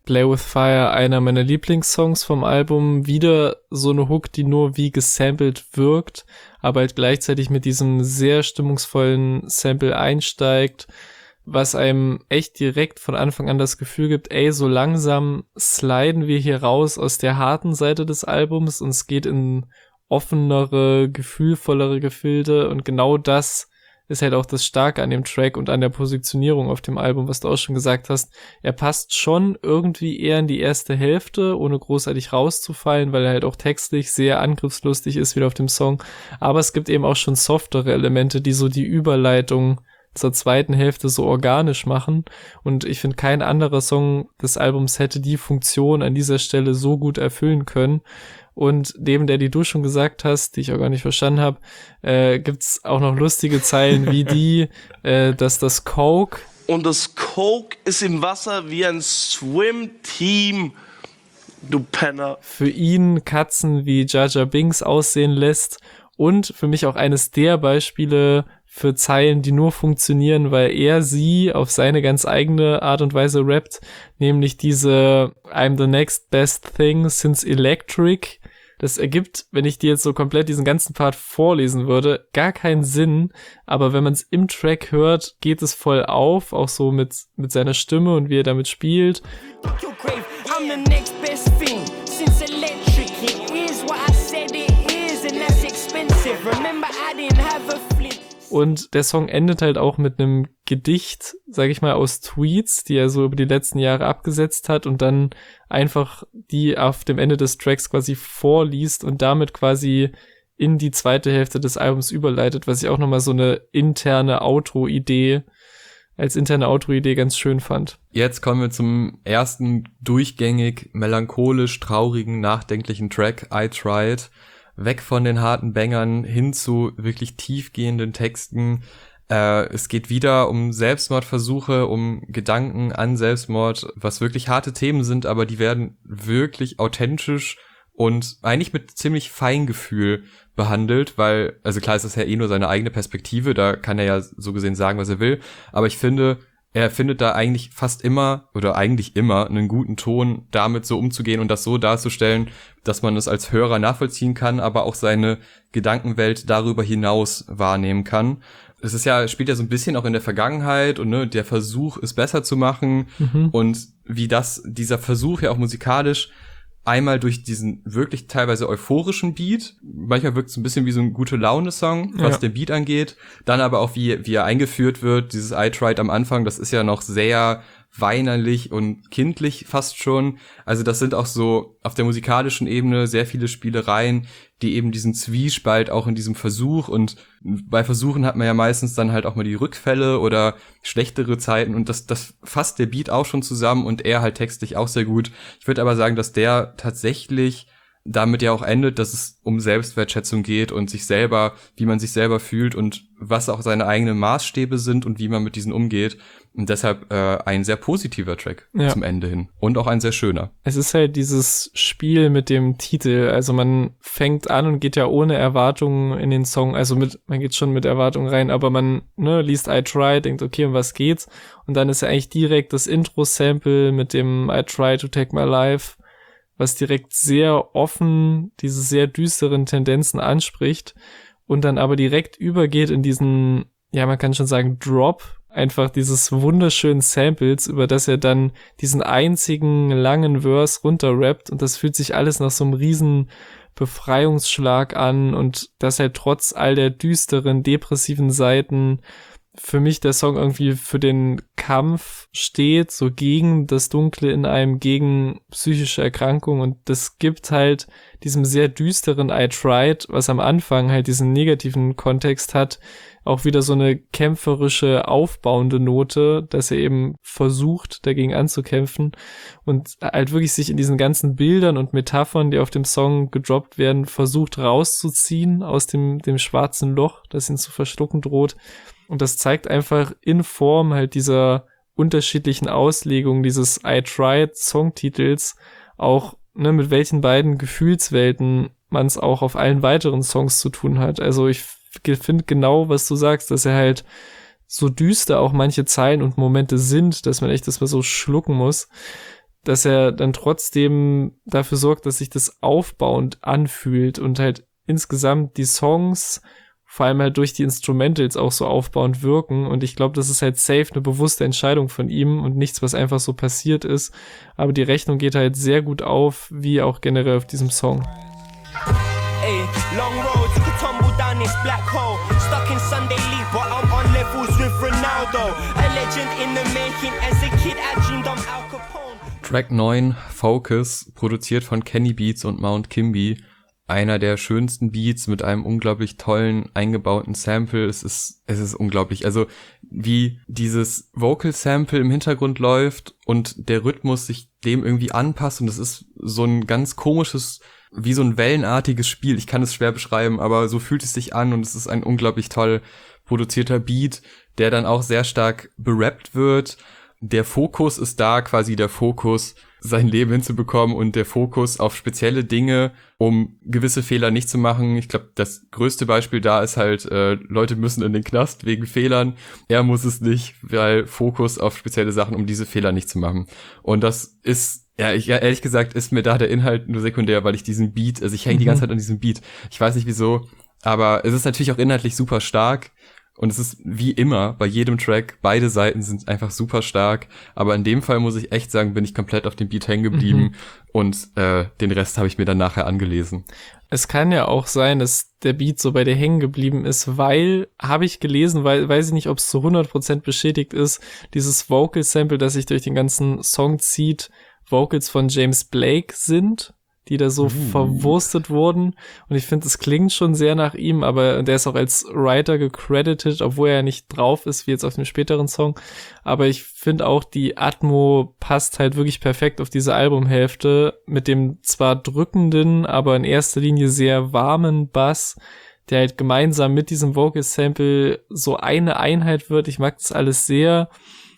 Play with Fire einer meiner Lieblingssongs vom Album. Wieder so eine Hook, die nur wie gesampelt wirkt, aber halt gleichzeitig mit diesem sehr stimmungsvollen Sample einsteigt, was einem echt direkt von Anfang an das Gefühl gibt, ey, so langsam sliden wir hier raus aus der harten Seite des Albums und es geht in offenere, gefühlvollere Gefilde, und genau das ist halt auch das Starke an dem Track und an der Positionierung auf dem Album, was du auch schon gesagt hast. Er passt schon irgendwie eher in die erste Hälfte, ohne großartig rauszufallen, weil er halt auch textlich sehr angriffslustig ist, wieder auf dem Song. Aber es gibt eben auch schon softere Elemente, die so die Überleitung zur zweiten Hälfte so organisch machen. Und ich finde, kein anderer Song des Albums hätte die Funktion an dieser Stelle so gut erfüllen können. Und neben der, die du schon gesagt hast, die ich auch gar nicht verstanden habe, äh, gibt's auch noch lustige Zeilen wie die, äh, dass das Coke... Und das Coke ist im Wasser wie ein Swim-Team, du Penner. ...für ihn Katzen wie Jar Jar Binks aussehen lässt. Und für mich auch eines der Beispiele für Zeilen, die nur funktionieren, weil er sie auf seine ganz eigene Art und Weise rappt, nämlich diese I'm the next best thing since electric. Das ergibt, wenn ich dir jetzt so komplett diesen ganzen Part vorlesen würde, gar keinen Sinn, aber wenn man es im Track hört, geht es voll auf, auch so mit mit seiner Stimme und wie er damit spielt. I'm the next best thing since electric. It is what I said it is and that's expensive. Remember I didn't have a flip. Und der Song endet halt auch mit einem Gedicht, sag ich mal, aus Tweets, die er so über die letzten Jahre abgesetzt hat und dann einfach die auf dem Ende des Tracks quasi vorliest und damit quasi in die zweite Hälfte des Albums überleitet, was ich auch nochmal so eine interne Outro-Idee, als interne Outro-Idee ganz schön fand. Jetzt kommen wir zum ersten durchgängig melancholisch, traurigen, nachdenklichen Track, I Tried. Weg von den harten Bangern hin zu wirklich tiefgehenden Texten. Äh, es geht wieder um Selbstmordversuche, um Gedanken an Selbstmord, was wirklich harte Themen sind, aber die werden wirklich authentisch und eigentlich mit ziemlich Feingefühl behandelt, weil, also klar ist das ja eh nur seine eigene Perspektive, da kann er ja so gesehen sagen, was er will, aber ich finde, er findet da eigentlich fast immer oder eigentlich immer einen guten Ton, damit so umzugehen und das so darzustellen, dass man es als Hörer nachvollziehen kann, aber auch seine Gedankenwelt darüber hinaus wahrnehmen kann. Es ist ja, spielt ja so ein bisschen auch in der Vergangenheit und ne, der Versuch, es besser zu machen mhm. und wie das, dieser Versuch ja auch musikalisch einmal durch diesen wirklich teilweise euphorischen Beat, manchmal wirkt es ein bisschen wie so ein Gute-Laune-Song, was ja. den Beat angeht, dann aber auch wie wie er eingeführt wird, dieses I Tried am Anfang, das ist ja noch sehr weinerlich und kindlich fast schon, also das sind auch so auf der musikalischen Ebene sehr viele Spielereien, die eben diesen Zwiespalt auch in diesem Versuch, und bei Versuchen hat man ja meistens dann halt auch mal die Rückfälle oder schlechtere Zeiten und das das fasst der Beat auch schon zusammen und er halt textlich auch sehr gut. Ich würde aber sagen, dass der tatsächlich damit ja auch endet, dass es um Selbstwertschätzung geht und sich selber, wie man sich selber fühlt und was auch seine eigenen Maßstäbe sind und wie man mit diesen umgeht. Und deshalb äh, ein sehr positiver Track ja. zum Ende hin. Und auch ein sehr schöner. Es ist halt dieses Spiel mit dem Titel. Also man fängt an und geht ja ohne Erwartungen in den Song. Also mit, man geht schon mit Erwartungen rein, aber man ne, liest I Try, denkt, okay, um was geht's? Und dann ist ja eigentlich direkt das Intro-Sample mit dem I Try to Take My Life, was direkt sehr offen diese sehr düsteren Tendenzen anspricht und dann aber direkt übergeht in diesen, ja, man kann schon sagen, Drop, einfach dieses wunderschönen Samples, über das er dann diesen einzigen langen Verse runterrappt und das fühlt sich alles nach so einem riesen Befreiungsschlag an und das halt trotz all der düsteren, depressiven Seiten für mich der Song irgendwie für den Kampf steht, so gegen das Dunkle in einem, gegen psychische Erkrankung, und das gibt halt diesem sehr düsteren I Tried, was am Anfang halt diesen negativen Kontext hat, auch wieder so eine kämpferische, aufbauende Note, dass er eben versucht, dagegen anzukämpfen und halt wirklich sich in diesen ganzen Bildern und Metaphern, die auf dem Song gedroppt werden, versucht rauszuziehen aus dem, dem schwarzen Loch, das ihn zu verschlucken droht. Und das zeigt einfach in Form halt dieser unterschiedlichen Auslegung dieses I Tried Songtitels auch, ne, mit welchen beiden Gefühlswelten man es auch auf allen weiteren Songs zu tun hat. Also ich finde genau, was du sagst, dass er halt so düster auch manche Zeilen und Momente sind, dass man echt das mal so schlucken muss. dass er dann trotzdem dafür sorgt, dass sich das aufbauend anfühlt und halt insgesamt die Songs vor allem halt durch die Instrumentals auch so aufbauend wirken. Und ich glaube, das ist halt safe eine bewusste Entscheidung von ihm und nichts, was einfach so passiert ist. Aber die Rechnung geht halt sehr gut auf, wie auch generell auf diesem Song. Hey, long road, took a tumble down this black hole. Stuck in Sunday League, but I'm on levels with Ronaldo. A legend in the making, as a kid I dreamed I'm Al Capone. Track neun, Focus, produziert von Kenny Beats und Mount Kimby. Einer der schönsten Beats mit einem unglaublich tollen, eingebauten Sample. Es ist, es ist unglaublich. Also, wie dieses Vocal-Sample im Hintergrund läuft und der Rhythmus sich dem irgendwie anpasst. Und es ist so ein ganz komisches, wie so ein wellenartiges Spiel. Ich kann es schwer beschreiben, aber so fühlt es sich an und es ist ein unglaublich toll produzierter Beat, der dann auch sehr stark berappt wird. Der Fokus ist da, quasi der Fokus, sein Leben hinzubekommen und der Fokus auf spezielle Dinge, um gewisse Fehler nicht zu machen. Ich glaube, das größte Beispiel da ist halt, äh, Leute müssen in den Knast wegen Fehlern. Er muss es nicht, weil Fokus auf spezielle Sachen, um diese Fehler nicht zu machen. Und das ist, ja, ich, ja, ehrlich gesagt, ist mir da der Inhalt nur sekundär, weil ich diesen Beat, also ich hänge mhm. die ganze Zeit an diesem Beat. Ich weiß nicht wieso, aber es ist natürlich auch inhaltlich super stark. Und es ist wie immer bei jedem Track, beide Seiten sind einfach super stark. Aber in dem Fall muss ich echt sagen, bin ich komplett auf dem Beat hängen geblieben. Mhm. Und äh, den Rest habe ich mir dann nachher angelesen. Es kann ja auch sein, dass der Beat so bei dir hängen geblieben ist, weil, habe ich gelesen, weil weiß ich nicht, ob es zu hundert Prozent bestätigt ist, dieses Vocal-Sample, das sich durch den ganzen Song zieht, Vocals von James Blake sind, die da so uh. verwurstet wurden. Und ich finde, es klingt schon sehr nach ihm, aber der ist auch als Writer gecredited, obwohl er ja nicht drauf ist, wie jetzt auf dem späteren Song. Aber ich finde auch, die Atmo passt halt wirklich perfekt auf diese Albumhälfte mit dem zwar drückenden, aber in erster Linie sehr warmen Bass, der halt gemeinsam mit diesem Vocal-Sample so eine Einheit wird. Ich mag das alles sehr.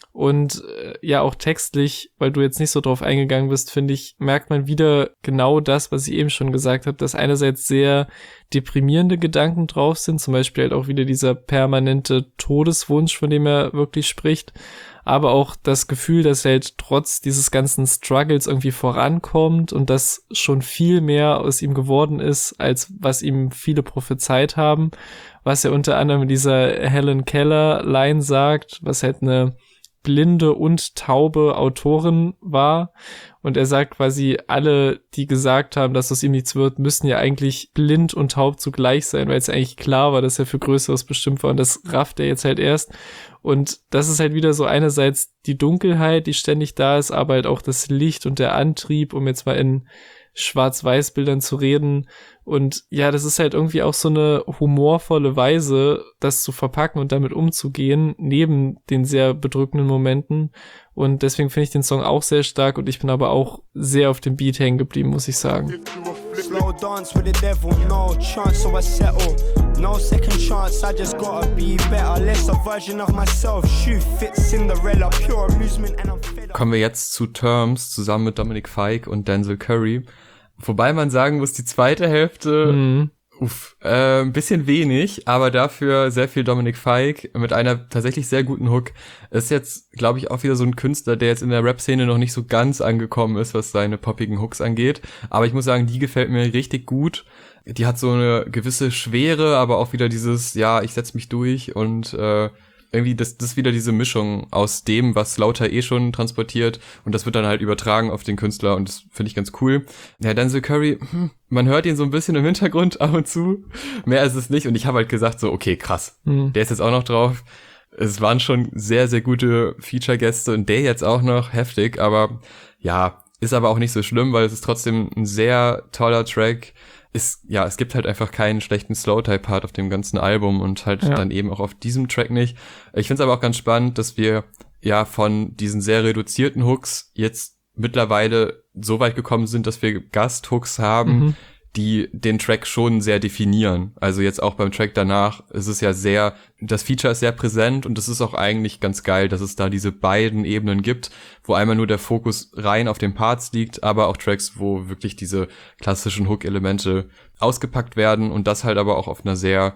Und äh, ja, auch textlich, weil du jetzt nicht so drauf eingegangen bist, finde ich, merkt man wieder genau das, was ich eben schon gesagt habe, dass einerseits sehr deprimierende Gedanken drauf sind, zum Beispiel halt auch wieder dieser permanente Todeswunsch, von dem er wirklich spricht, aber auch das Gefühl, dass er halt trotz dieses ganzen Struggles irgendwie vorankommt und dass schon viel mehr aus ihm geworden ist, als was ihm viele prophezeit haben, was er unter anderem in dieser Helen Keller-Line sagt, was halt eine blinde und taube Autorin war. Und er sagt quasi, alle, die gesagt haben, dass aus ihm nichts wird, müssen ja eigentlich blind und taub zugleich sein, weil es eigentlich klar war, dass er für Größeres bestimmt war. Und das rafft er jetzt halt erst. Und das ist halt wieder so einerseits die Dunkelheit, die ständig da ist, aber halt auch das Licht und der Antrieb, um jetzt mal in Schwarz-Weiß-Bildern zu reden. Und ja, das ist halt irgendwie auch so eine humorvolle Weise, das zu verpacken und damit umzugehen, neben den sehr bedrückenden Momenten. Und deswegen finde ich den Song auch sehr stark und ich bin aber auch sehr auf dem Beat hängen geblieben, muss ich sagen. Slow dance with the devil, no chance, so I settle. No second chance, I just gotta be better. Less a version of myself, shoe fit Cinderella, pure amusement and I'm fed up. Kommen wir jetzt zu Terms, zusammen mit Dominic Fike und Denzel Curry. Wobei man sagen muss, die zweite Hälfte, mhm. uff, äh, ein bisschen wenig, aber dafür sehr viel Dominic Fike mit einer tatsächlich sehr guten Hook. Ist jetzt, glaube ich, auch wieder so ein Künstler, der jetzt in der Rap-Szene noch nicht so ganz angekommen ist, was seine poppigen Hooks angeht. Aber ich muss sagen, die gefällt mir richtig gut. Die hat so eine gewisse Schwere, aber auch wieder dieses, ja, ich setz mich durch und äh, irgendwie, das, das ist wieder diese Mischung aus dem, was Slaughter eh schon transportiert und das wird dann halt übertragen auf den Künstler und das finde ich ganz cool. Ja, Denzel Curry, hm, man hört ihn so ein bisschen im Hintergrund ab und zu, mehr ist es nicht und ich habe halt gesagt so, okay, krass, mhm. der ist jetzt auch noch drauf. Es waren schon sehr, sehr gute Feature-Gäste und der jetzt auch noch heftig, aber ja, ist aber auch nicht so schlimm, weil es ist trotzdem ein sehr toller Track. Ist, ja, es gibt halt einfach keinen schlechten Slowthai-Part auf dem ganzen Album und halt ja. dann eben auch auf diesem Track nicht. Ich find's aber auch ganz spannend, dass wir ja von diesen sehr reduzierten Hooks jetzt mittlerweile so weit gekommen sind, dass wir Gast-Hooks haben, mhm. die den Track schon sehr definieren. Also jetzt auch beim Track danach ist es ja sehr, das Feature ist sehr präsent und es ist auch eigentlich ganz geil, dass es da diese beiden Ebenen gibt, wo einmal nur der Fokus rein auf den Parts liegt, aber auch Tracks, wo wirklich diese klassischen Hook-Elemente ausgepackt werden und das halt aber auch auf einer sehr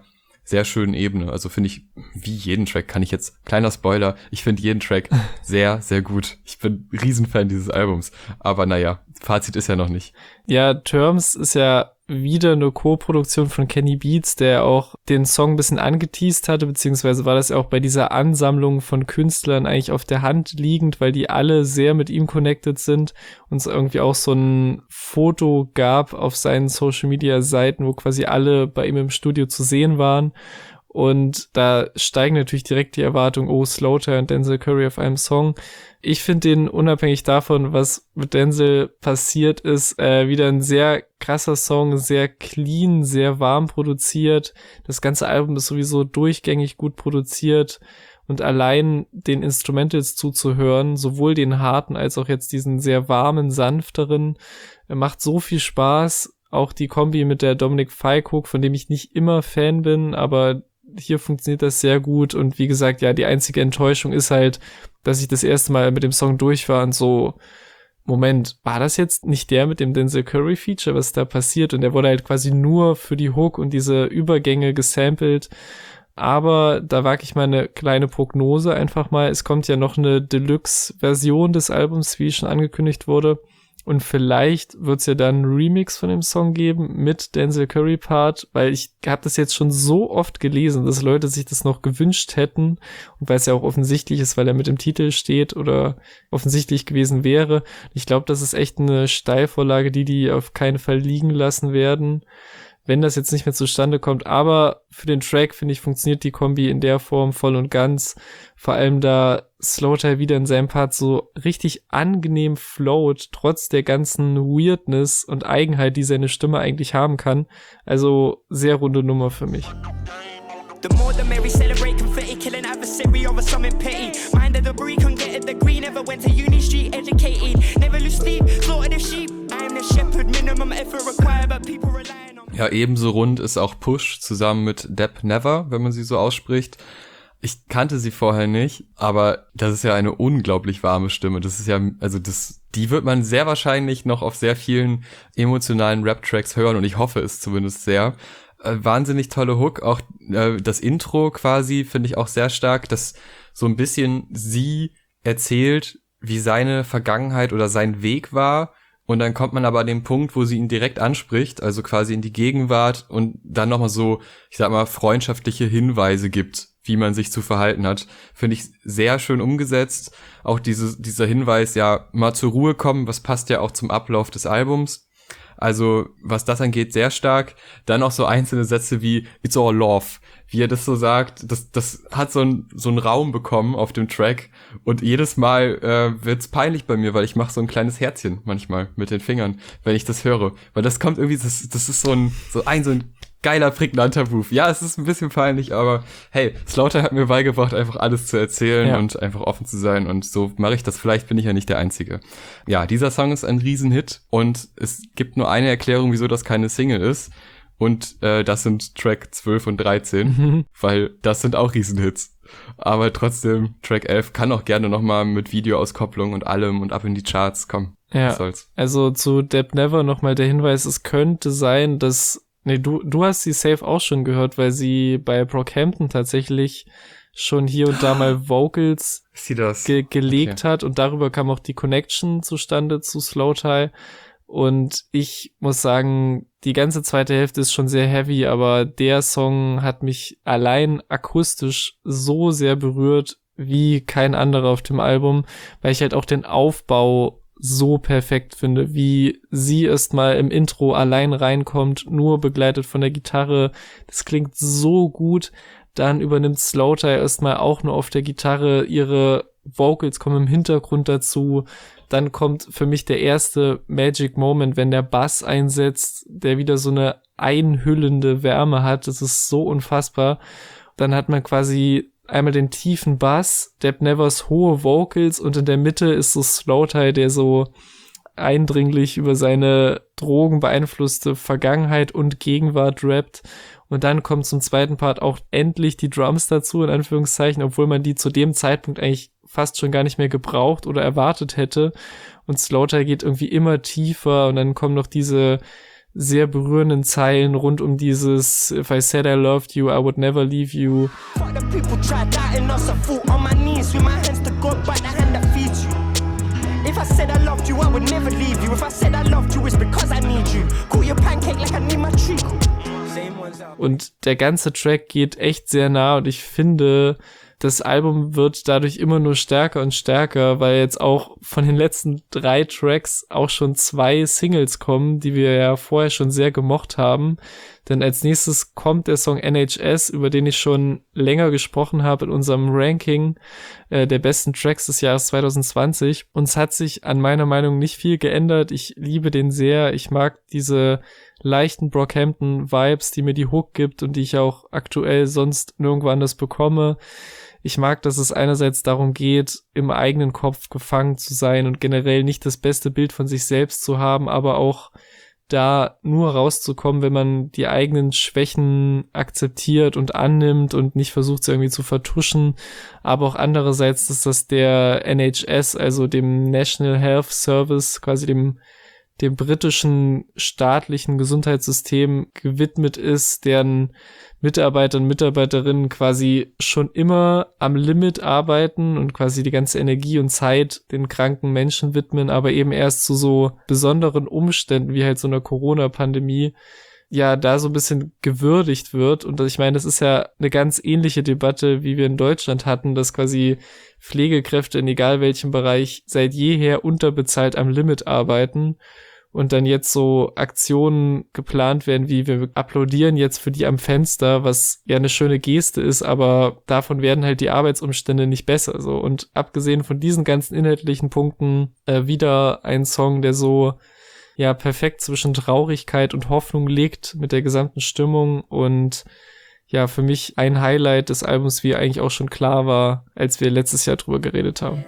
sehr schönen Ebene. Also finde ich, wie jeden Track kann ich jetzt, kleiner Spoiler, ich finde jeden Track sehr, sehr gut. Ich bin Riesenfan dieses Albums. Aber naja, Fazit ist ja noch nicht. Ja, Terms ist ja wieder eine Co-Produktion von Kenny Beats, der auch den Song ein bisschen angeteased hatte, beziehungsweise war das ja auch bei dieser Ansammlung von Künstlern eigentlich auf der Hand liegend, weil die alle sehr mit ihm connected sind und es irgendwie auch so ein Foto gab auf seinen Social-Media-Seiten, wo quasi alle bei ihm im Studio zu sehen waren. Und da steigen natürlich direkt die Erwartungen, oh, Slowthai und Denzel Curry auf einem Song. Ich finde den, unabhängig davon, was mit Denzel passiert ist, äh, wieder ein sehr krasser Song, sehr clean, sehr warm produziert. Das ganze Album ist sowieso durchgängig gut produziert. Und allein den Instrumentals zuzuhören, sowohl den harten als auch jetzt diesen sehr warmen, sanfteren, macht so viel Spaß. Auch die Kombi mit der Dominic Fike Hook, von dem ich nicht immer Fan bin, aber hier funktioniert das sehr gut. Und wie gesagt, ja, die einzige Enttäuschung ist halt, dass ich das erste Mal mit dem Song durch war und so, Moment, war das jetzt nicht der mit dem Denzel Curry Feature, was da passiert? Und der wurde halt quasi nur für die Hook und diese Übergänge gesampelt. Aber da wage ich mal eine kleine Prognose einfach mal. Es kommt ja noch eine Deluxe-Version des Albums, wie schon angekündigt wurde. Und vielleicht wird es ja dann einen Remix von dem Song geben mit Denzel Curry Part, weil ich habe das jetzt schon so oft gelesen, dass Leute sich das noch gewünscht hätten und weil es ja auch offensichtlich ist, weil er mit im Titel steht oder offensichtlich gewesen wäre. Ich glaube, das ist echt eine Steilvorlage, die die auf keinen Fall liegen lassen werden, wenn das jetzt nicht mehr zustande kommt. Aber für den Track, finde ich, funktioniert die Kombi in der Form voll und ganz. Vor allem da Slowthai wieder in seinem Part so richtig angenehm float, trotz der ganzen Weirdness und Eigenheit, die seine Stimme eigentlich haben kann. Also sehr runde Nummer für mich. The more the merry, celebrate confetti, kill an adversary over something petty. Mind of the breed, can't get a degree, never went to uni, street educated. Never lose sleep, slaughtered the sheep. I am the shepherd, minimum effort required, but people relying on me. Ja, ebenso rund ist auch Push zusammen mit Deb Never, wenn man sie so ausspricht. Ich kannte sie vorher nicht, aber das ist ja eine unglaublich warme Stimme. Das ist ja, also das, die wird man sehr wahrscheinlich noch auf sehr vielen emotionalen Rap-Tracks hören und ich hoffe es zumindest sehr. Äh, wahnsinnig tolle Hook, auch äh, das Intro quasi finde ich auch sehr stark, dass so ein bisschen sie erzählt, wie seine Vergangenheit oder sein Weg war. Und dann kommt man aber an den Punkt, wo sie ihn direkt anspricht, also quasi in die Gegenwart und dann nochmal so, ich sag mal, freundschaftliche Hinweise gibt, wie man sich zu verhalten hat. Finde ich sehr schön umgesetzt. Auch diese, dieser Hinweis, ja, mal zur Ruhe kommen, was passt ja auch zum Ablauf des Albums. Also, was das angeht, sehr stark. Dann auch so einzelne Sätze wie It's all love. Wie er das so sagt, das, das hat so ein, so einen Raum bekommen auf dem Track. Und jedes Mal äh, wird's peinlich bei mir, weil ich mache so ein kleines Herzchen manchmal mit den Fingern, wenn ich das höre. Weil das kommt irgendwie, das, das ist so ein, so ein, so ein geiler, prägnanter Move. Ja, es ist ein bisschen peinlich, aber hey, Slowthai hat mir beigebracht, einfach alles zu erzählen ja. und einfach offen zu sein und so mache ich das. Vielleicht bin ich ja nicht der Einzige. Ja, dieser Song ist ein Riesenhit und es gibt nur eine Erklärung, wieso das keine Single ist und äh, das sind Track zwölf und dreizehn, mhm. weil das sind auch Riesenhits. Aber trotzdem, Track elf kann auch gerne nochmal mit Videoauskopplung und allem und ab in die Charts kommen. Ja, was soll's. Also zu Deb Never nochmal der Hinweis, es könnte sein, dass Nee, du, du hast sie safe auch schon gehört, weil sie bei Brockhampton tatsächlich schon hier und da mal Vocals sie das? Ge- gelegt okay. hat und darüber kam auch die Connection zustande zu Slowthai. Und ich muss sagen, die ganze zweite Hälfte ist schon sehr heavy, aber der Song hat mich allein akustisch so sehr berührt wie kein anderer auf dem Album, weil ich halt auch den Aufbau so perfekt finde, wie sie erst mal im Intro allein reinkommt, nur begleitet von der Gitarre. Das klingt so gut. Dann übernimmt Slowthai erstmal auch nur auf der Gitarre. Ihre Vocals kommen im Hintergrund dazu. Dann kommt für mich der erste Magic Moment, wenn der Bass einsetzt, der wieder so eine einhüllende Wärme hat. Das ist so unfassbar. Dann hat man quasi einmal den tiefen Bass, Deb Nevers hohe Vocals und in der Mitte ist so Slowthai, der so eindringlich über seine drogenbeeinflusste Vergangenheit und Gegenwart rappt. Und dann kommt zum zweiten Part auch endlich die Drums dazu, in Anführungszeichen, obwohl man die zu dem Zeitpunkt eigentlich fast schon gar nicht mehr gebraucht oder erwartet hätte. Und Slowthai geht irgendwie immer tiefer und dann kommen noch diese sehr berührenden Zeilen rund um dieses If I said I loved you, I would never leave you. Fuck the people tried doubting us, I fought on my knees with my hands to God, but the hand that feeds you. If I said I loved you, I would never leave you. If I said I loved you, it's because I need you. Call your pancake like I need my treacle. Und der ganze Track geht echt sehr nah und ich finde, das Album wird dadurch immer nur stärker und stärker, weil jetzt auch von den letzten drei Tracks auch schon zwei Singles kommen, die wir ja vorher schon sehr gemocht haben. Denn als nächstes kommt der Song N H S, über den ich schon länger gesprochen habe in unserem Ranking äh, der besten Tracks des Jahres zwanzig zwanzig. Und es hat sich an meiner Meinung nicht viel geändert. Ich liebe den sehr. Ich mag diese leichten Brockhampton-Vibes, die mir die Hook gibt und die ich auch aktuell sonst nirgendwo anders bekomme. Ich mag, dass es einerseits darum geht, im eigenen Kopf gefangen zu sein und generell nicht das beste Bild von sich selbst zu haben, aber auch da nur rauszukommen, wenn man die eigenen Schwächen akzeptiert und annimmt und nicht versucht, sie irgendwie zu vertuschen. Aber auch andererseits, dass das der N H S, also dem National Health Service, quasi dem dem britischen staatlichen Gesundheitssystem gewidmet ist, deren Mitarbeiter und Mitarbeiterinnen quasi schon immer am Limit arbeiten und quasi die ganze Energie und Zeit den kranken Menschen widmen, aber eben erst zu so besonderen Umständen wie halt so einer Corona-Pandemie ja da so ein bisschen gewürdigt wird. Und ich meine, das ist ja eine ganz ähnliche Debatte, wie wir in Deutschland hatten, dass quasi Pflegekräfte in egal welchem Bereich seit jeher unterbezahlt am Limit arbeiten und dann jetzt so Aktionen geplant werden, wie wir applaudieren jetzt für die am Fenster, was ja eine schöne Geste ist, aber davon werden halt die Arbeitsumstände nicht besser. So. Und abgesehen von diesen ganzen inhaltlichen Punkten äh, wieder ein Song, der so ja perfekt zwischen Traurigkeit und Hoffnung liegt mit der gesamten Stimmung und ja, für mich ein Highlight des Albums, wie eigentlich auch schon klar war, als wir letztes Jahr drüber geredet haben.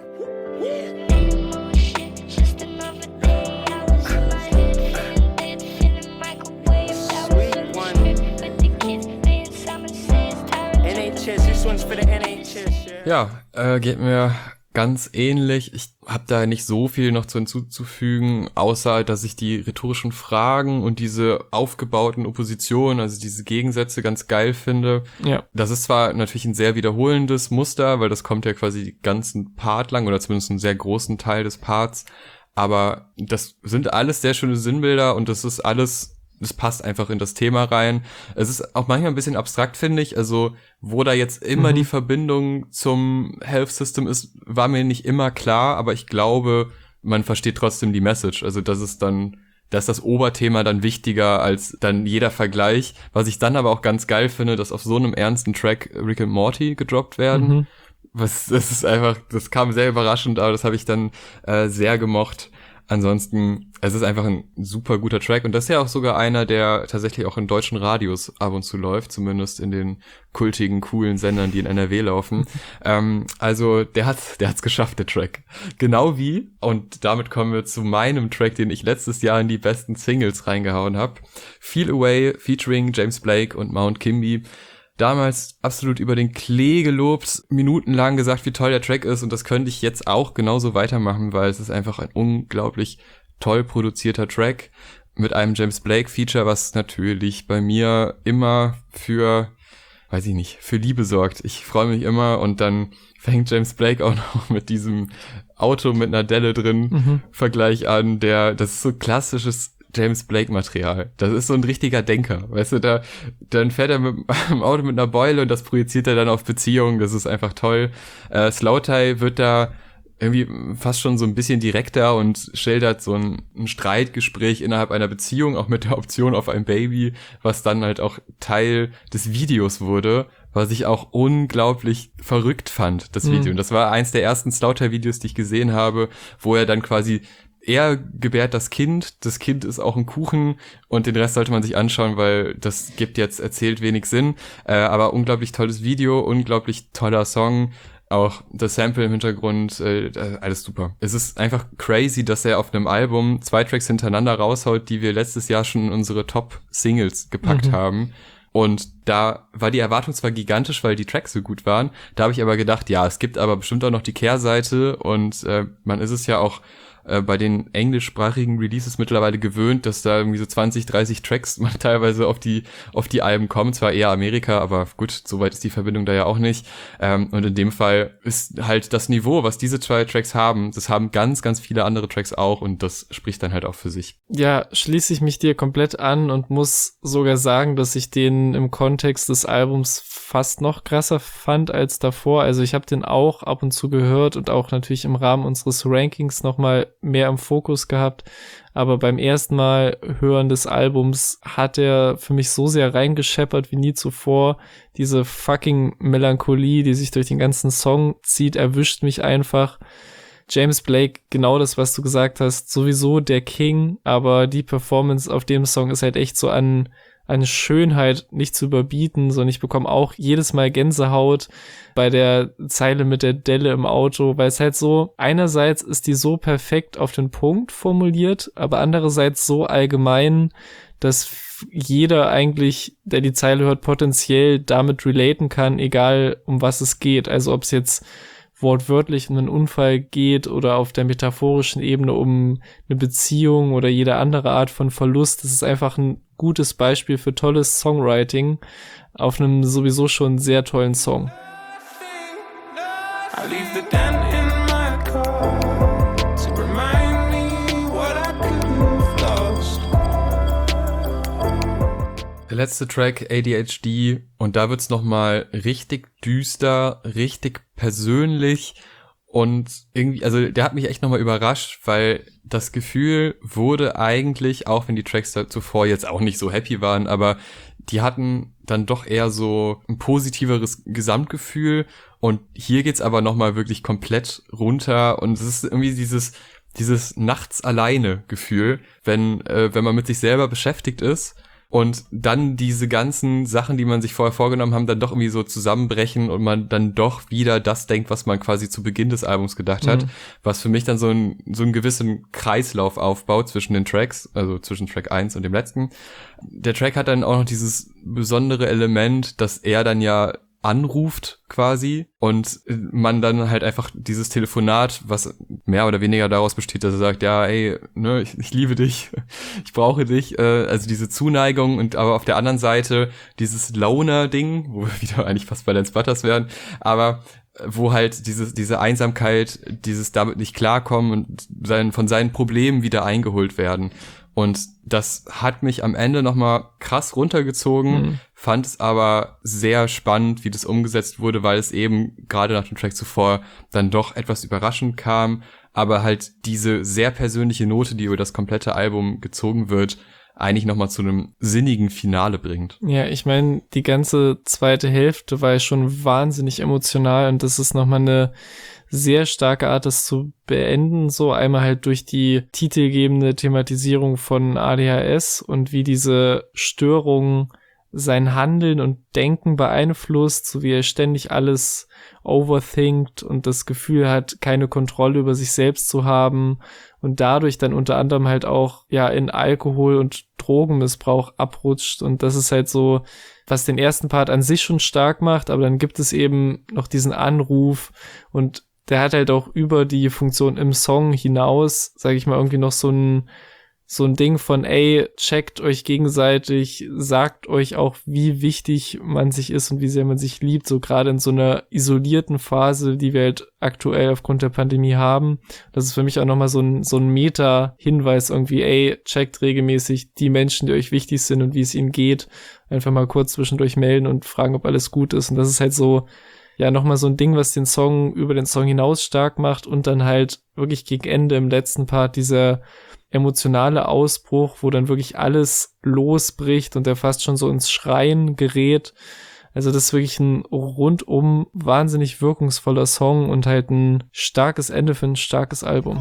Ja, äh, geht mir ganz ähnlich. Ich habe da nicht so viel noch zu hinzuzufügen, außer dass ich die rhetorischen Fragen und diese aufgebauten Oppositionen, also diese Gegensätze ganz geil finde. Ja. Das ist zwar natürlich ein sehr wiederholendes Muster, weil das kommt ja quasi den ganzen Part lang oder zumindest einen sehr großen Teil des Parts, aber das sind alles sehr schöne Sinnbilder und das ist alles, das passt einfach in das Thema rein. Es ist auch manchmal ein bisschen abstrakt, finde ich. Also, wo da jetzt immer mhm. die Verbindung zum Health System ist, war mir nicht immer klar, aber ich glaube, man versteht trotzdem die Message. Also, das ist dann, da ist das Oberthema dann wichtiger als dann jeder Vergleich. Was ich dann aber auch ganz geil finde, dass auf so einem ernsten Track Rick and Morty gedroppt werden. Mhm. Was, das ist einfach, das kam sehr überraschend, aber das habe ich dann äh, sehr gemocht. Ansonsten, es ist einfach ein super guter Track und das ist ja auch sogar einer, der tatsächlich auch in deutschen Radios ab und zu läuft, zumindest in den kultigen, coolen Sendern, die in N R W laufen. ähm, also der hat's, der hat's geschafft, der Track. Genau wie, und damit kommen wir zu meinem Track, den ich letztes Jahr in die besten Singles reingehauen habe. Feel Away featuring James Blake und Mount Kimby. Damals absolut über den Klee gelobt, minutenlang gesagt, wie toll der Track ist und das könnte ich jetzt auch genauso weitermachen, weil es ist einfach ein unglaublich toll produzierter Track mit einem James Blake Feature, was natürlich bei mir immer für, weiß ich nicht, für Liebe sorgt. Ich freue mich immer und dann fängt James Blake auch noch mit diesem Auto mit einer Delle drin mhm. Vergleich an, der, das ist so klassisches James Blake-Material. Das ist so ein richtiger Denker. Weißt du, da dann fährt er mit dem Auto mit einer Beule und das projiziert er dann auf Beziehungen. Das ist einfach toll. Äh, Slowthai wird da irgendwie fast schon so ein bisschen direkter und schildert so ein, ein Streitgespräch innerhalb einer Beziehung, auch mit der Option auf ein Baby, was dann halt auch Teil des Videos wurde, was ich auch unglaublich verrückt fand, das Video. Mhm. Und das war eins der ersten Slowthai-Videos, die ich gesehen habe, wo er dann quasi er gebärt das Kind, das Kind ist auch ein Kuchen und den Rest sollte man sich anschauen, weil das gibt jetzt erzählt wenig Sinn, äh, aber unglaublich tolles Video, unglaublich toller Song, auch das Sample im Hintergrund, äh, alles super. Es ist einfach crazy, dass er auf einem Album zwei Tracks hintereinander raushaut, die wir letztes Jahr schon in unsere Top-Singles gepackt mhm. haben. Und da war die Erwartung zwar gigantisch, weil die Tracks so gut waren, da habe ich aber gedacht, ja, es gibt aber bestimmt auch noch die Kehrseite und äh, man ist es ja auch äh, bei den englischsprachigen Releases mittlerweile gewöhnt, dass da irgendwie so zwanzig, dreißig Tracks mal teilweise auf die auf die Alben kommen. Zwar eher Amerika, aber gut, soweit ist die Verbindung da ja auch nicht. Ähm, und in dem Fall ist halt das Niveau, was diese zwei Tracks haben, das haben ganz, ganz viele andere Tracks auch und das spricht dann halt auch für sich. Ja, schließe ich mich dir komplett an und muss sogar sagen, dass ich den im Kontext des Albums fast noch krasser fand als davor. Also ich habe den auch ab und zu gehört und auch natürlich im Rahmen unseres Rankings nochmal mehr im Fokus gehabt. Aber beim ersten Mal hören des Albums hat er für mich so sehr reingescheppert wie nie zuvor. Diese fucking Melancholie, die sich durch den ganzen Song zieht, erwischt mich einfach. James Blake, genau das, was du gesagt hast, sowieso der King, aber die Performance auf dem Song ist halt echt so an, an Schönheit nicht zu überbieten, sondern ich bekomme auch jedes Mal Gänsehaut bei der Zeile mit der Delle im Auto, weil es halt so, einerseits ist die so perfekt auf den Punkt formuliert, aber andererseits so allgemein, dass jeder eigentlich, der die Zeile hört, potenziell damit relaten kann, egal um was es geht. Also ob es jetzt wortwörtlich um einen Unfall geht oder auf der metaphorischen Ebene um eine Beziehung oder jede andere Art von Verlust. Das ist einfach ein gutes Beispiel für tolles Songwriting auf einem sowieso schon sehr tollen Song. I leave the dent in my car to remind me what I could have lost. Der letzte Track, A D H D, und da wird's nochmal richtig düster, richtig persönlich und irgendwie, also der hat mich echt nochmal überrascht, weil das Gefühl wurde eigentlich, auch wenn die Tracks da zuvor jetzt auch nicht so happy waren, aber die hatten dann doch eher so ein positiveres Gesamtgefühl und hier geht's aber nochmal wirklich komplett runter und es ist irgendwie dieses dieses nachts alleine Gefühl, wenn äh, wenn man mit sich selber beschäftigt ist und dann diese ganzen Sachen, die man sich vorher vorgenommen haben, dann doch irgendwie so zusammenbrechen und man dann doch wieder das denkt, was man quasi zu Beginn des Albums gedacht hat, mhm. was für mich dann so, ein, so einen gewissen Kreislauf aufbaut zwischen den Tracks, also zwischen Track eins und dem letzten. Der Track hat dann auch noch dieses besondere Element, dass er dann ja anruft quasi und man dann halt einfach dieses Telefonat, was mehr oder weniger daraus besteht, dass er sagt, ja, ey, ne, ich, ich liebe dich, ich brauche dich, äh, also diese Zuneigung und aber auf der anderen Seite dieses Loner-Ding, wo wir wieder eigentlich fast bei Lance Butters wären, aber wo halt diese, diese Einsamkeit, dieses damit nicht klarkommen und sein, von seinen Problemen wieder eingeholt werden. Und das hat mich am Ende nochmal krass runtergezogen, mhm. fand es aber sehr spannend, wie das umgesetzt wurde, weil es eben gerade nach dem Track zuvor dann doch etwas überraschend kam, aber halt diese sehr persönliche Note, die über das komplette Album gezogen wird, eigentlich nochmal zu einem sinnigen Finale bringt. Ja, ich meine, die ganze zweite Hälfte war ja schon wahnsinnig emotional und das ist nochmal eine sehr starke Art, das zu beenden, so einmal halt durch die titelgebende Thematisierung von A D H S und wie diese Störung sein Handeln und Denken beeinflusst, so wie er ständig alles overthinkt und das Gefühl hat, keine Kontrolle über sich selbst zu haben und dadurch dann unter anderem halt auch ja in Alkohol- und Drogenmissbrauch abrutscht und das ist halt so, was den ersten Part an sich schon stark macht, aber dann gibt es eben noch diesen Anruf und der hat halt auch über die Funktion im Song hinaus, sage ich mal, irgendwie noch so ein so ein Ding von, ey, checkt euch gegenseitig, sagt euch auch, wie wichtig man sich ist und wie sehr man sich liebt, so gerade in so einer isolierten Phase, die wir halt aktuell aufgrund der Pandemie haben. Das ist für mich auch nochmal so ein so ein Meta-Hinweis irgendwie, ey, checkt regelmäßig die Menschen, die euch wichtig sind und wie es ihnen geht. Einfach mal kurz zwischendurch melden und fragen, ob alles gut ist. Und das ist halt so, ja, nochmal so ein Ding, was den Song über den Song hinaus stark macht und dann halt wirklich gegen Ende im letzten Part dieser emotionale Ausbruch, wo dann wirklich alles losbricht und der fast schon so ins Schreien gerät. Also das ist wirklich ein rundum wahnsinnig wirkungsvoller Song und halt ein starkes Ende für ein starkes Album.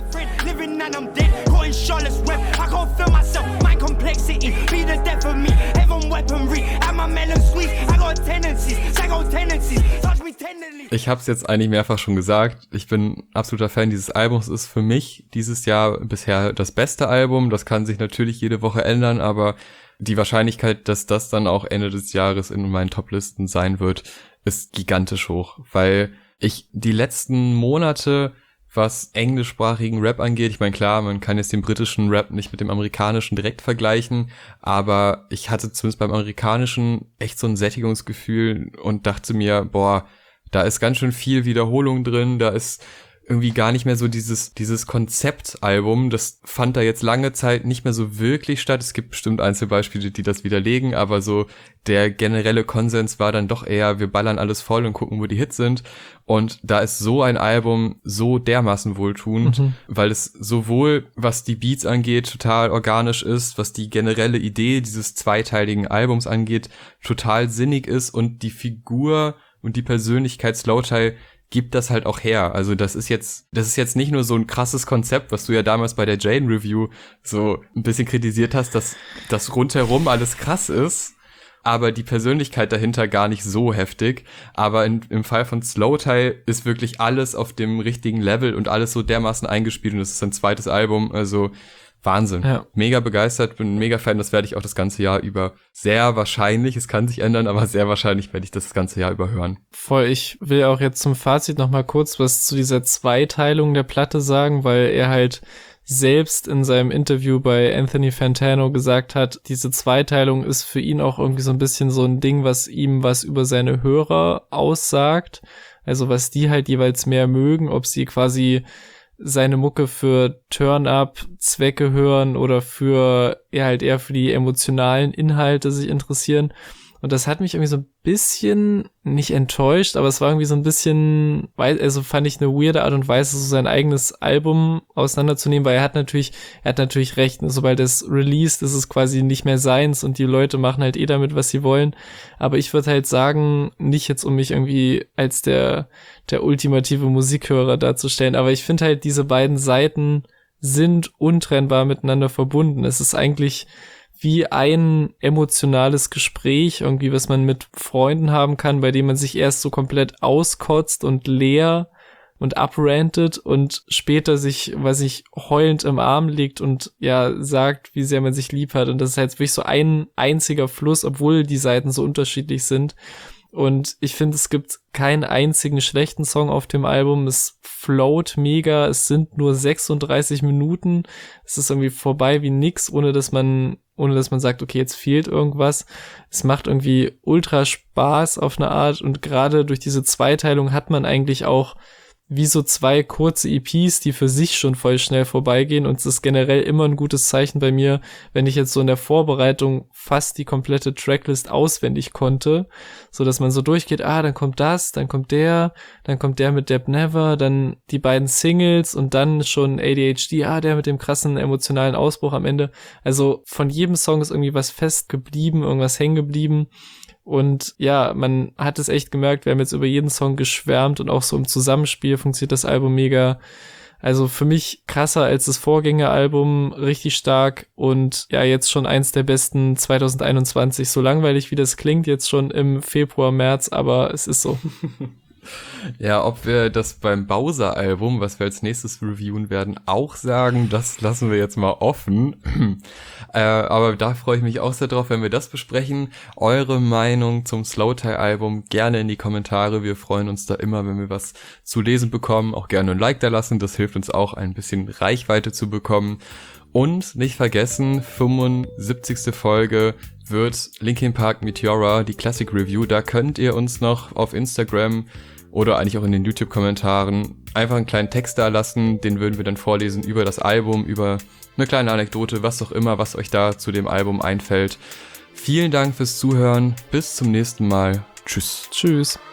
Ich habe es jetzt eigentlich mehrfach schon gesagt, ich bin absoluter Fan dieses Albums, ist für mich dieses Jahr bisher das beste Album, das kann sich natürlich jede Woche ändern, aber die Wahrscheinlichkeit, dass das dann auch Ende des Jahres in meinen Top-Listen sein wird, ist gigantisch hoch, weil ich die letzten Monate was englischsprachigen Rap angeht. Ich meine, klar, man kann jetzt den britischen Rap nicht mit dem amerikanischen direkt vergleichen, aber ich hatte zumindest beim amerikanischen echt so ein Sättigungsgefühl und dachte mir, boah, da ist ganz schön viel Wiederholung drin, da ist irgendwie gar nicht mehr so dieses dieses Konzeptalbum, das fand da jetzt lange Zeit nicht mehr so wirklich statt. Es gibt bestimmt Einzelbeispiele, die das widerlegen, aber so der generelle Konsens war dann doch eher, wir ballern alles voll und gucken, wo die Hits sind. Und da ist so ein Album so dermaßen wohltuend, mhm. weil es sowohl, was die Beats angeht, total organisch ist, was die generelle Idee dieses zweiteiligen Albums angeht, total sinnig ist und die Figur und die Persönlichkeit Slowthai gibt das halt auch her. Also das ist jetzt, das ist jetzt nicht nur so ein krasses Konzept, was du ja damals bei der Jane Review so ein bisschen kritisiert hast, dass das rundherum alles krass ist, aber die Persönlichkeit dahinter gar nicht so heftig. Aber in, im Fall von Slowthai ist wirklich alles auf dem richtigen Level und alles so dermaßen eingespielt und das ist sein zweites Album, also Wahnsinn. Ja. Mega begeistert, bin mega Fan, das werde ich auch das ganze Jahr über sehr wahrscheinlich, es kann sich ändern, aber sehr wahrscheinlich werde ich das ganze Jahr über hören. Voll, ich will auch jetzt zum Fazit nochmal kurz was zu dieser Zweiteilung der Platte sagen, weil er halt selbst in seinem Interview bei Anthony Fantano gesagt hat, diese Zweiteilung ist für ihn auch irgendwie so ein bisschen so ein Ding, was ihm was über seine Hörer aussagt, also was die halt jeweils mehr mögen, ob sie quasi seine Mucke für Turn-Up-Zwecke hören oder für eher halt eher für die emotionalen Inhalte sich interessieren. Und das hat mich irgendwie so ein bisschen nicht enttäuscht, aber es war irgendwie so ein bisschen, also fand ich eine weirde Art und Weise, so sein eigenes Album auseinanderzunehmen, weil er hat natürlich, er hat natürlich recht, sobald es released, ist es quasi nicht mehr seins und die Leute machen halt eh damit, was sie wollen. Aber ich würde halt sagen, nicht jetzt, um mich irgendwie als der, der ultimative Musikhörer darzustellen, aber ich finde halt, diese beiden Seiten sind untrennbar miteinander verbunden. Es ist eigentlich wie ein emotionales Gespräch, irgendwie, was man mit Freunden haben kann, bei dem man sich erst so komplett auskotzt und leer und abrantet und später sich, was ich heulend im Arm liegt und ja sagt, wie sehr man sich lieb hat. Und das ist halt wirklich so ein einziger Fluss, obwohl die Seiten so unterschiedlich sind. Und ich finde, es gibt keinen einzigen schlechten Song auf dem Album. Es float mega. Es sind nur sechsunddreißig Minuten. Es ist irgendwie vorbei wie nix, ohne dass man, ohne dass man sagt, okay, jetzt fehlt irgendwas. Es macht irgendwie ultra Spaß auf eine Art. Und gerade durch diese Zweiteilung hat man eigentlich auch wie so zwei kurze E Ps, die für sich schon voll schnell vorbeigehen, und es ist generell immer ein gutes Zeichen bei mir, wenn ich jetzt so in der Vorbereitung fast die komplette Tracklist auswendig konnte, so dass man so durchgeht, ah, dann kommt das, dann kommt der, dann kommt der mit Deb Never, dann die beiden Singles und dann schon A D H D, ah, der mit dem krassen emotionalen Ausbruch am Ende. Also von jedem Song ist irgendwie was fest geblieben, irgendwas hängen geblieben. Und ja, man hat es echt gemerkt, wir haben jetzt über jeden Song geschwärmt und auch so im Zusammenspiel funktioniert das Album mega. Also für mich krasser als das Vorgängeralbum, richtig stark und ja, jetzt schon eins der besten zwanzig einundzwanzig. So langweilig wie das klingt, jetzt schon im Februar, März, aber es ist so. Ja, ob wir das beim Bowser-Album, was wir als nächstes reviewen werden, auch sagen, das lassen wir jetzt mal offen. äh, aber da freue ich mich auch sehr drauf, wenn wir das besprechen. Eure Meinung zum Slowthai-Album gerne in die Kommentare. Wir freuen uns da immer, wenn wir was zu lesen bekommen. Auch gerne ein Like da lassen, das hilft uns auch, ein bisschen Reichweite zu bekommen. Und nicht vergessen, fünfundsiebzigste Folge wird Linkin Park Meteora, die Classic Review. Da könnt ihr uns noch auf Instagram oder eigentlich auch in den YouTube-Kommentaren einfach einen kleinen Text da lassen. Den würden wir dann vorlesen über das Album, über eine kleine Anekdote, was auch immer, was euch da zu dem Album einfällt. Vielen Dank fürs Zuhören. Bis zum nächsten Mal. Tschüss. Tschüss.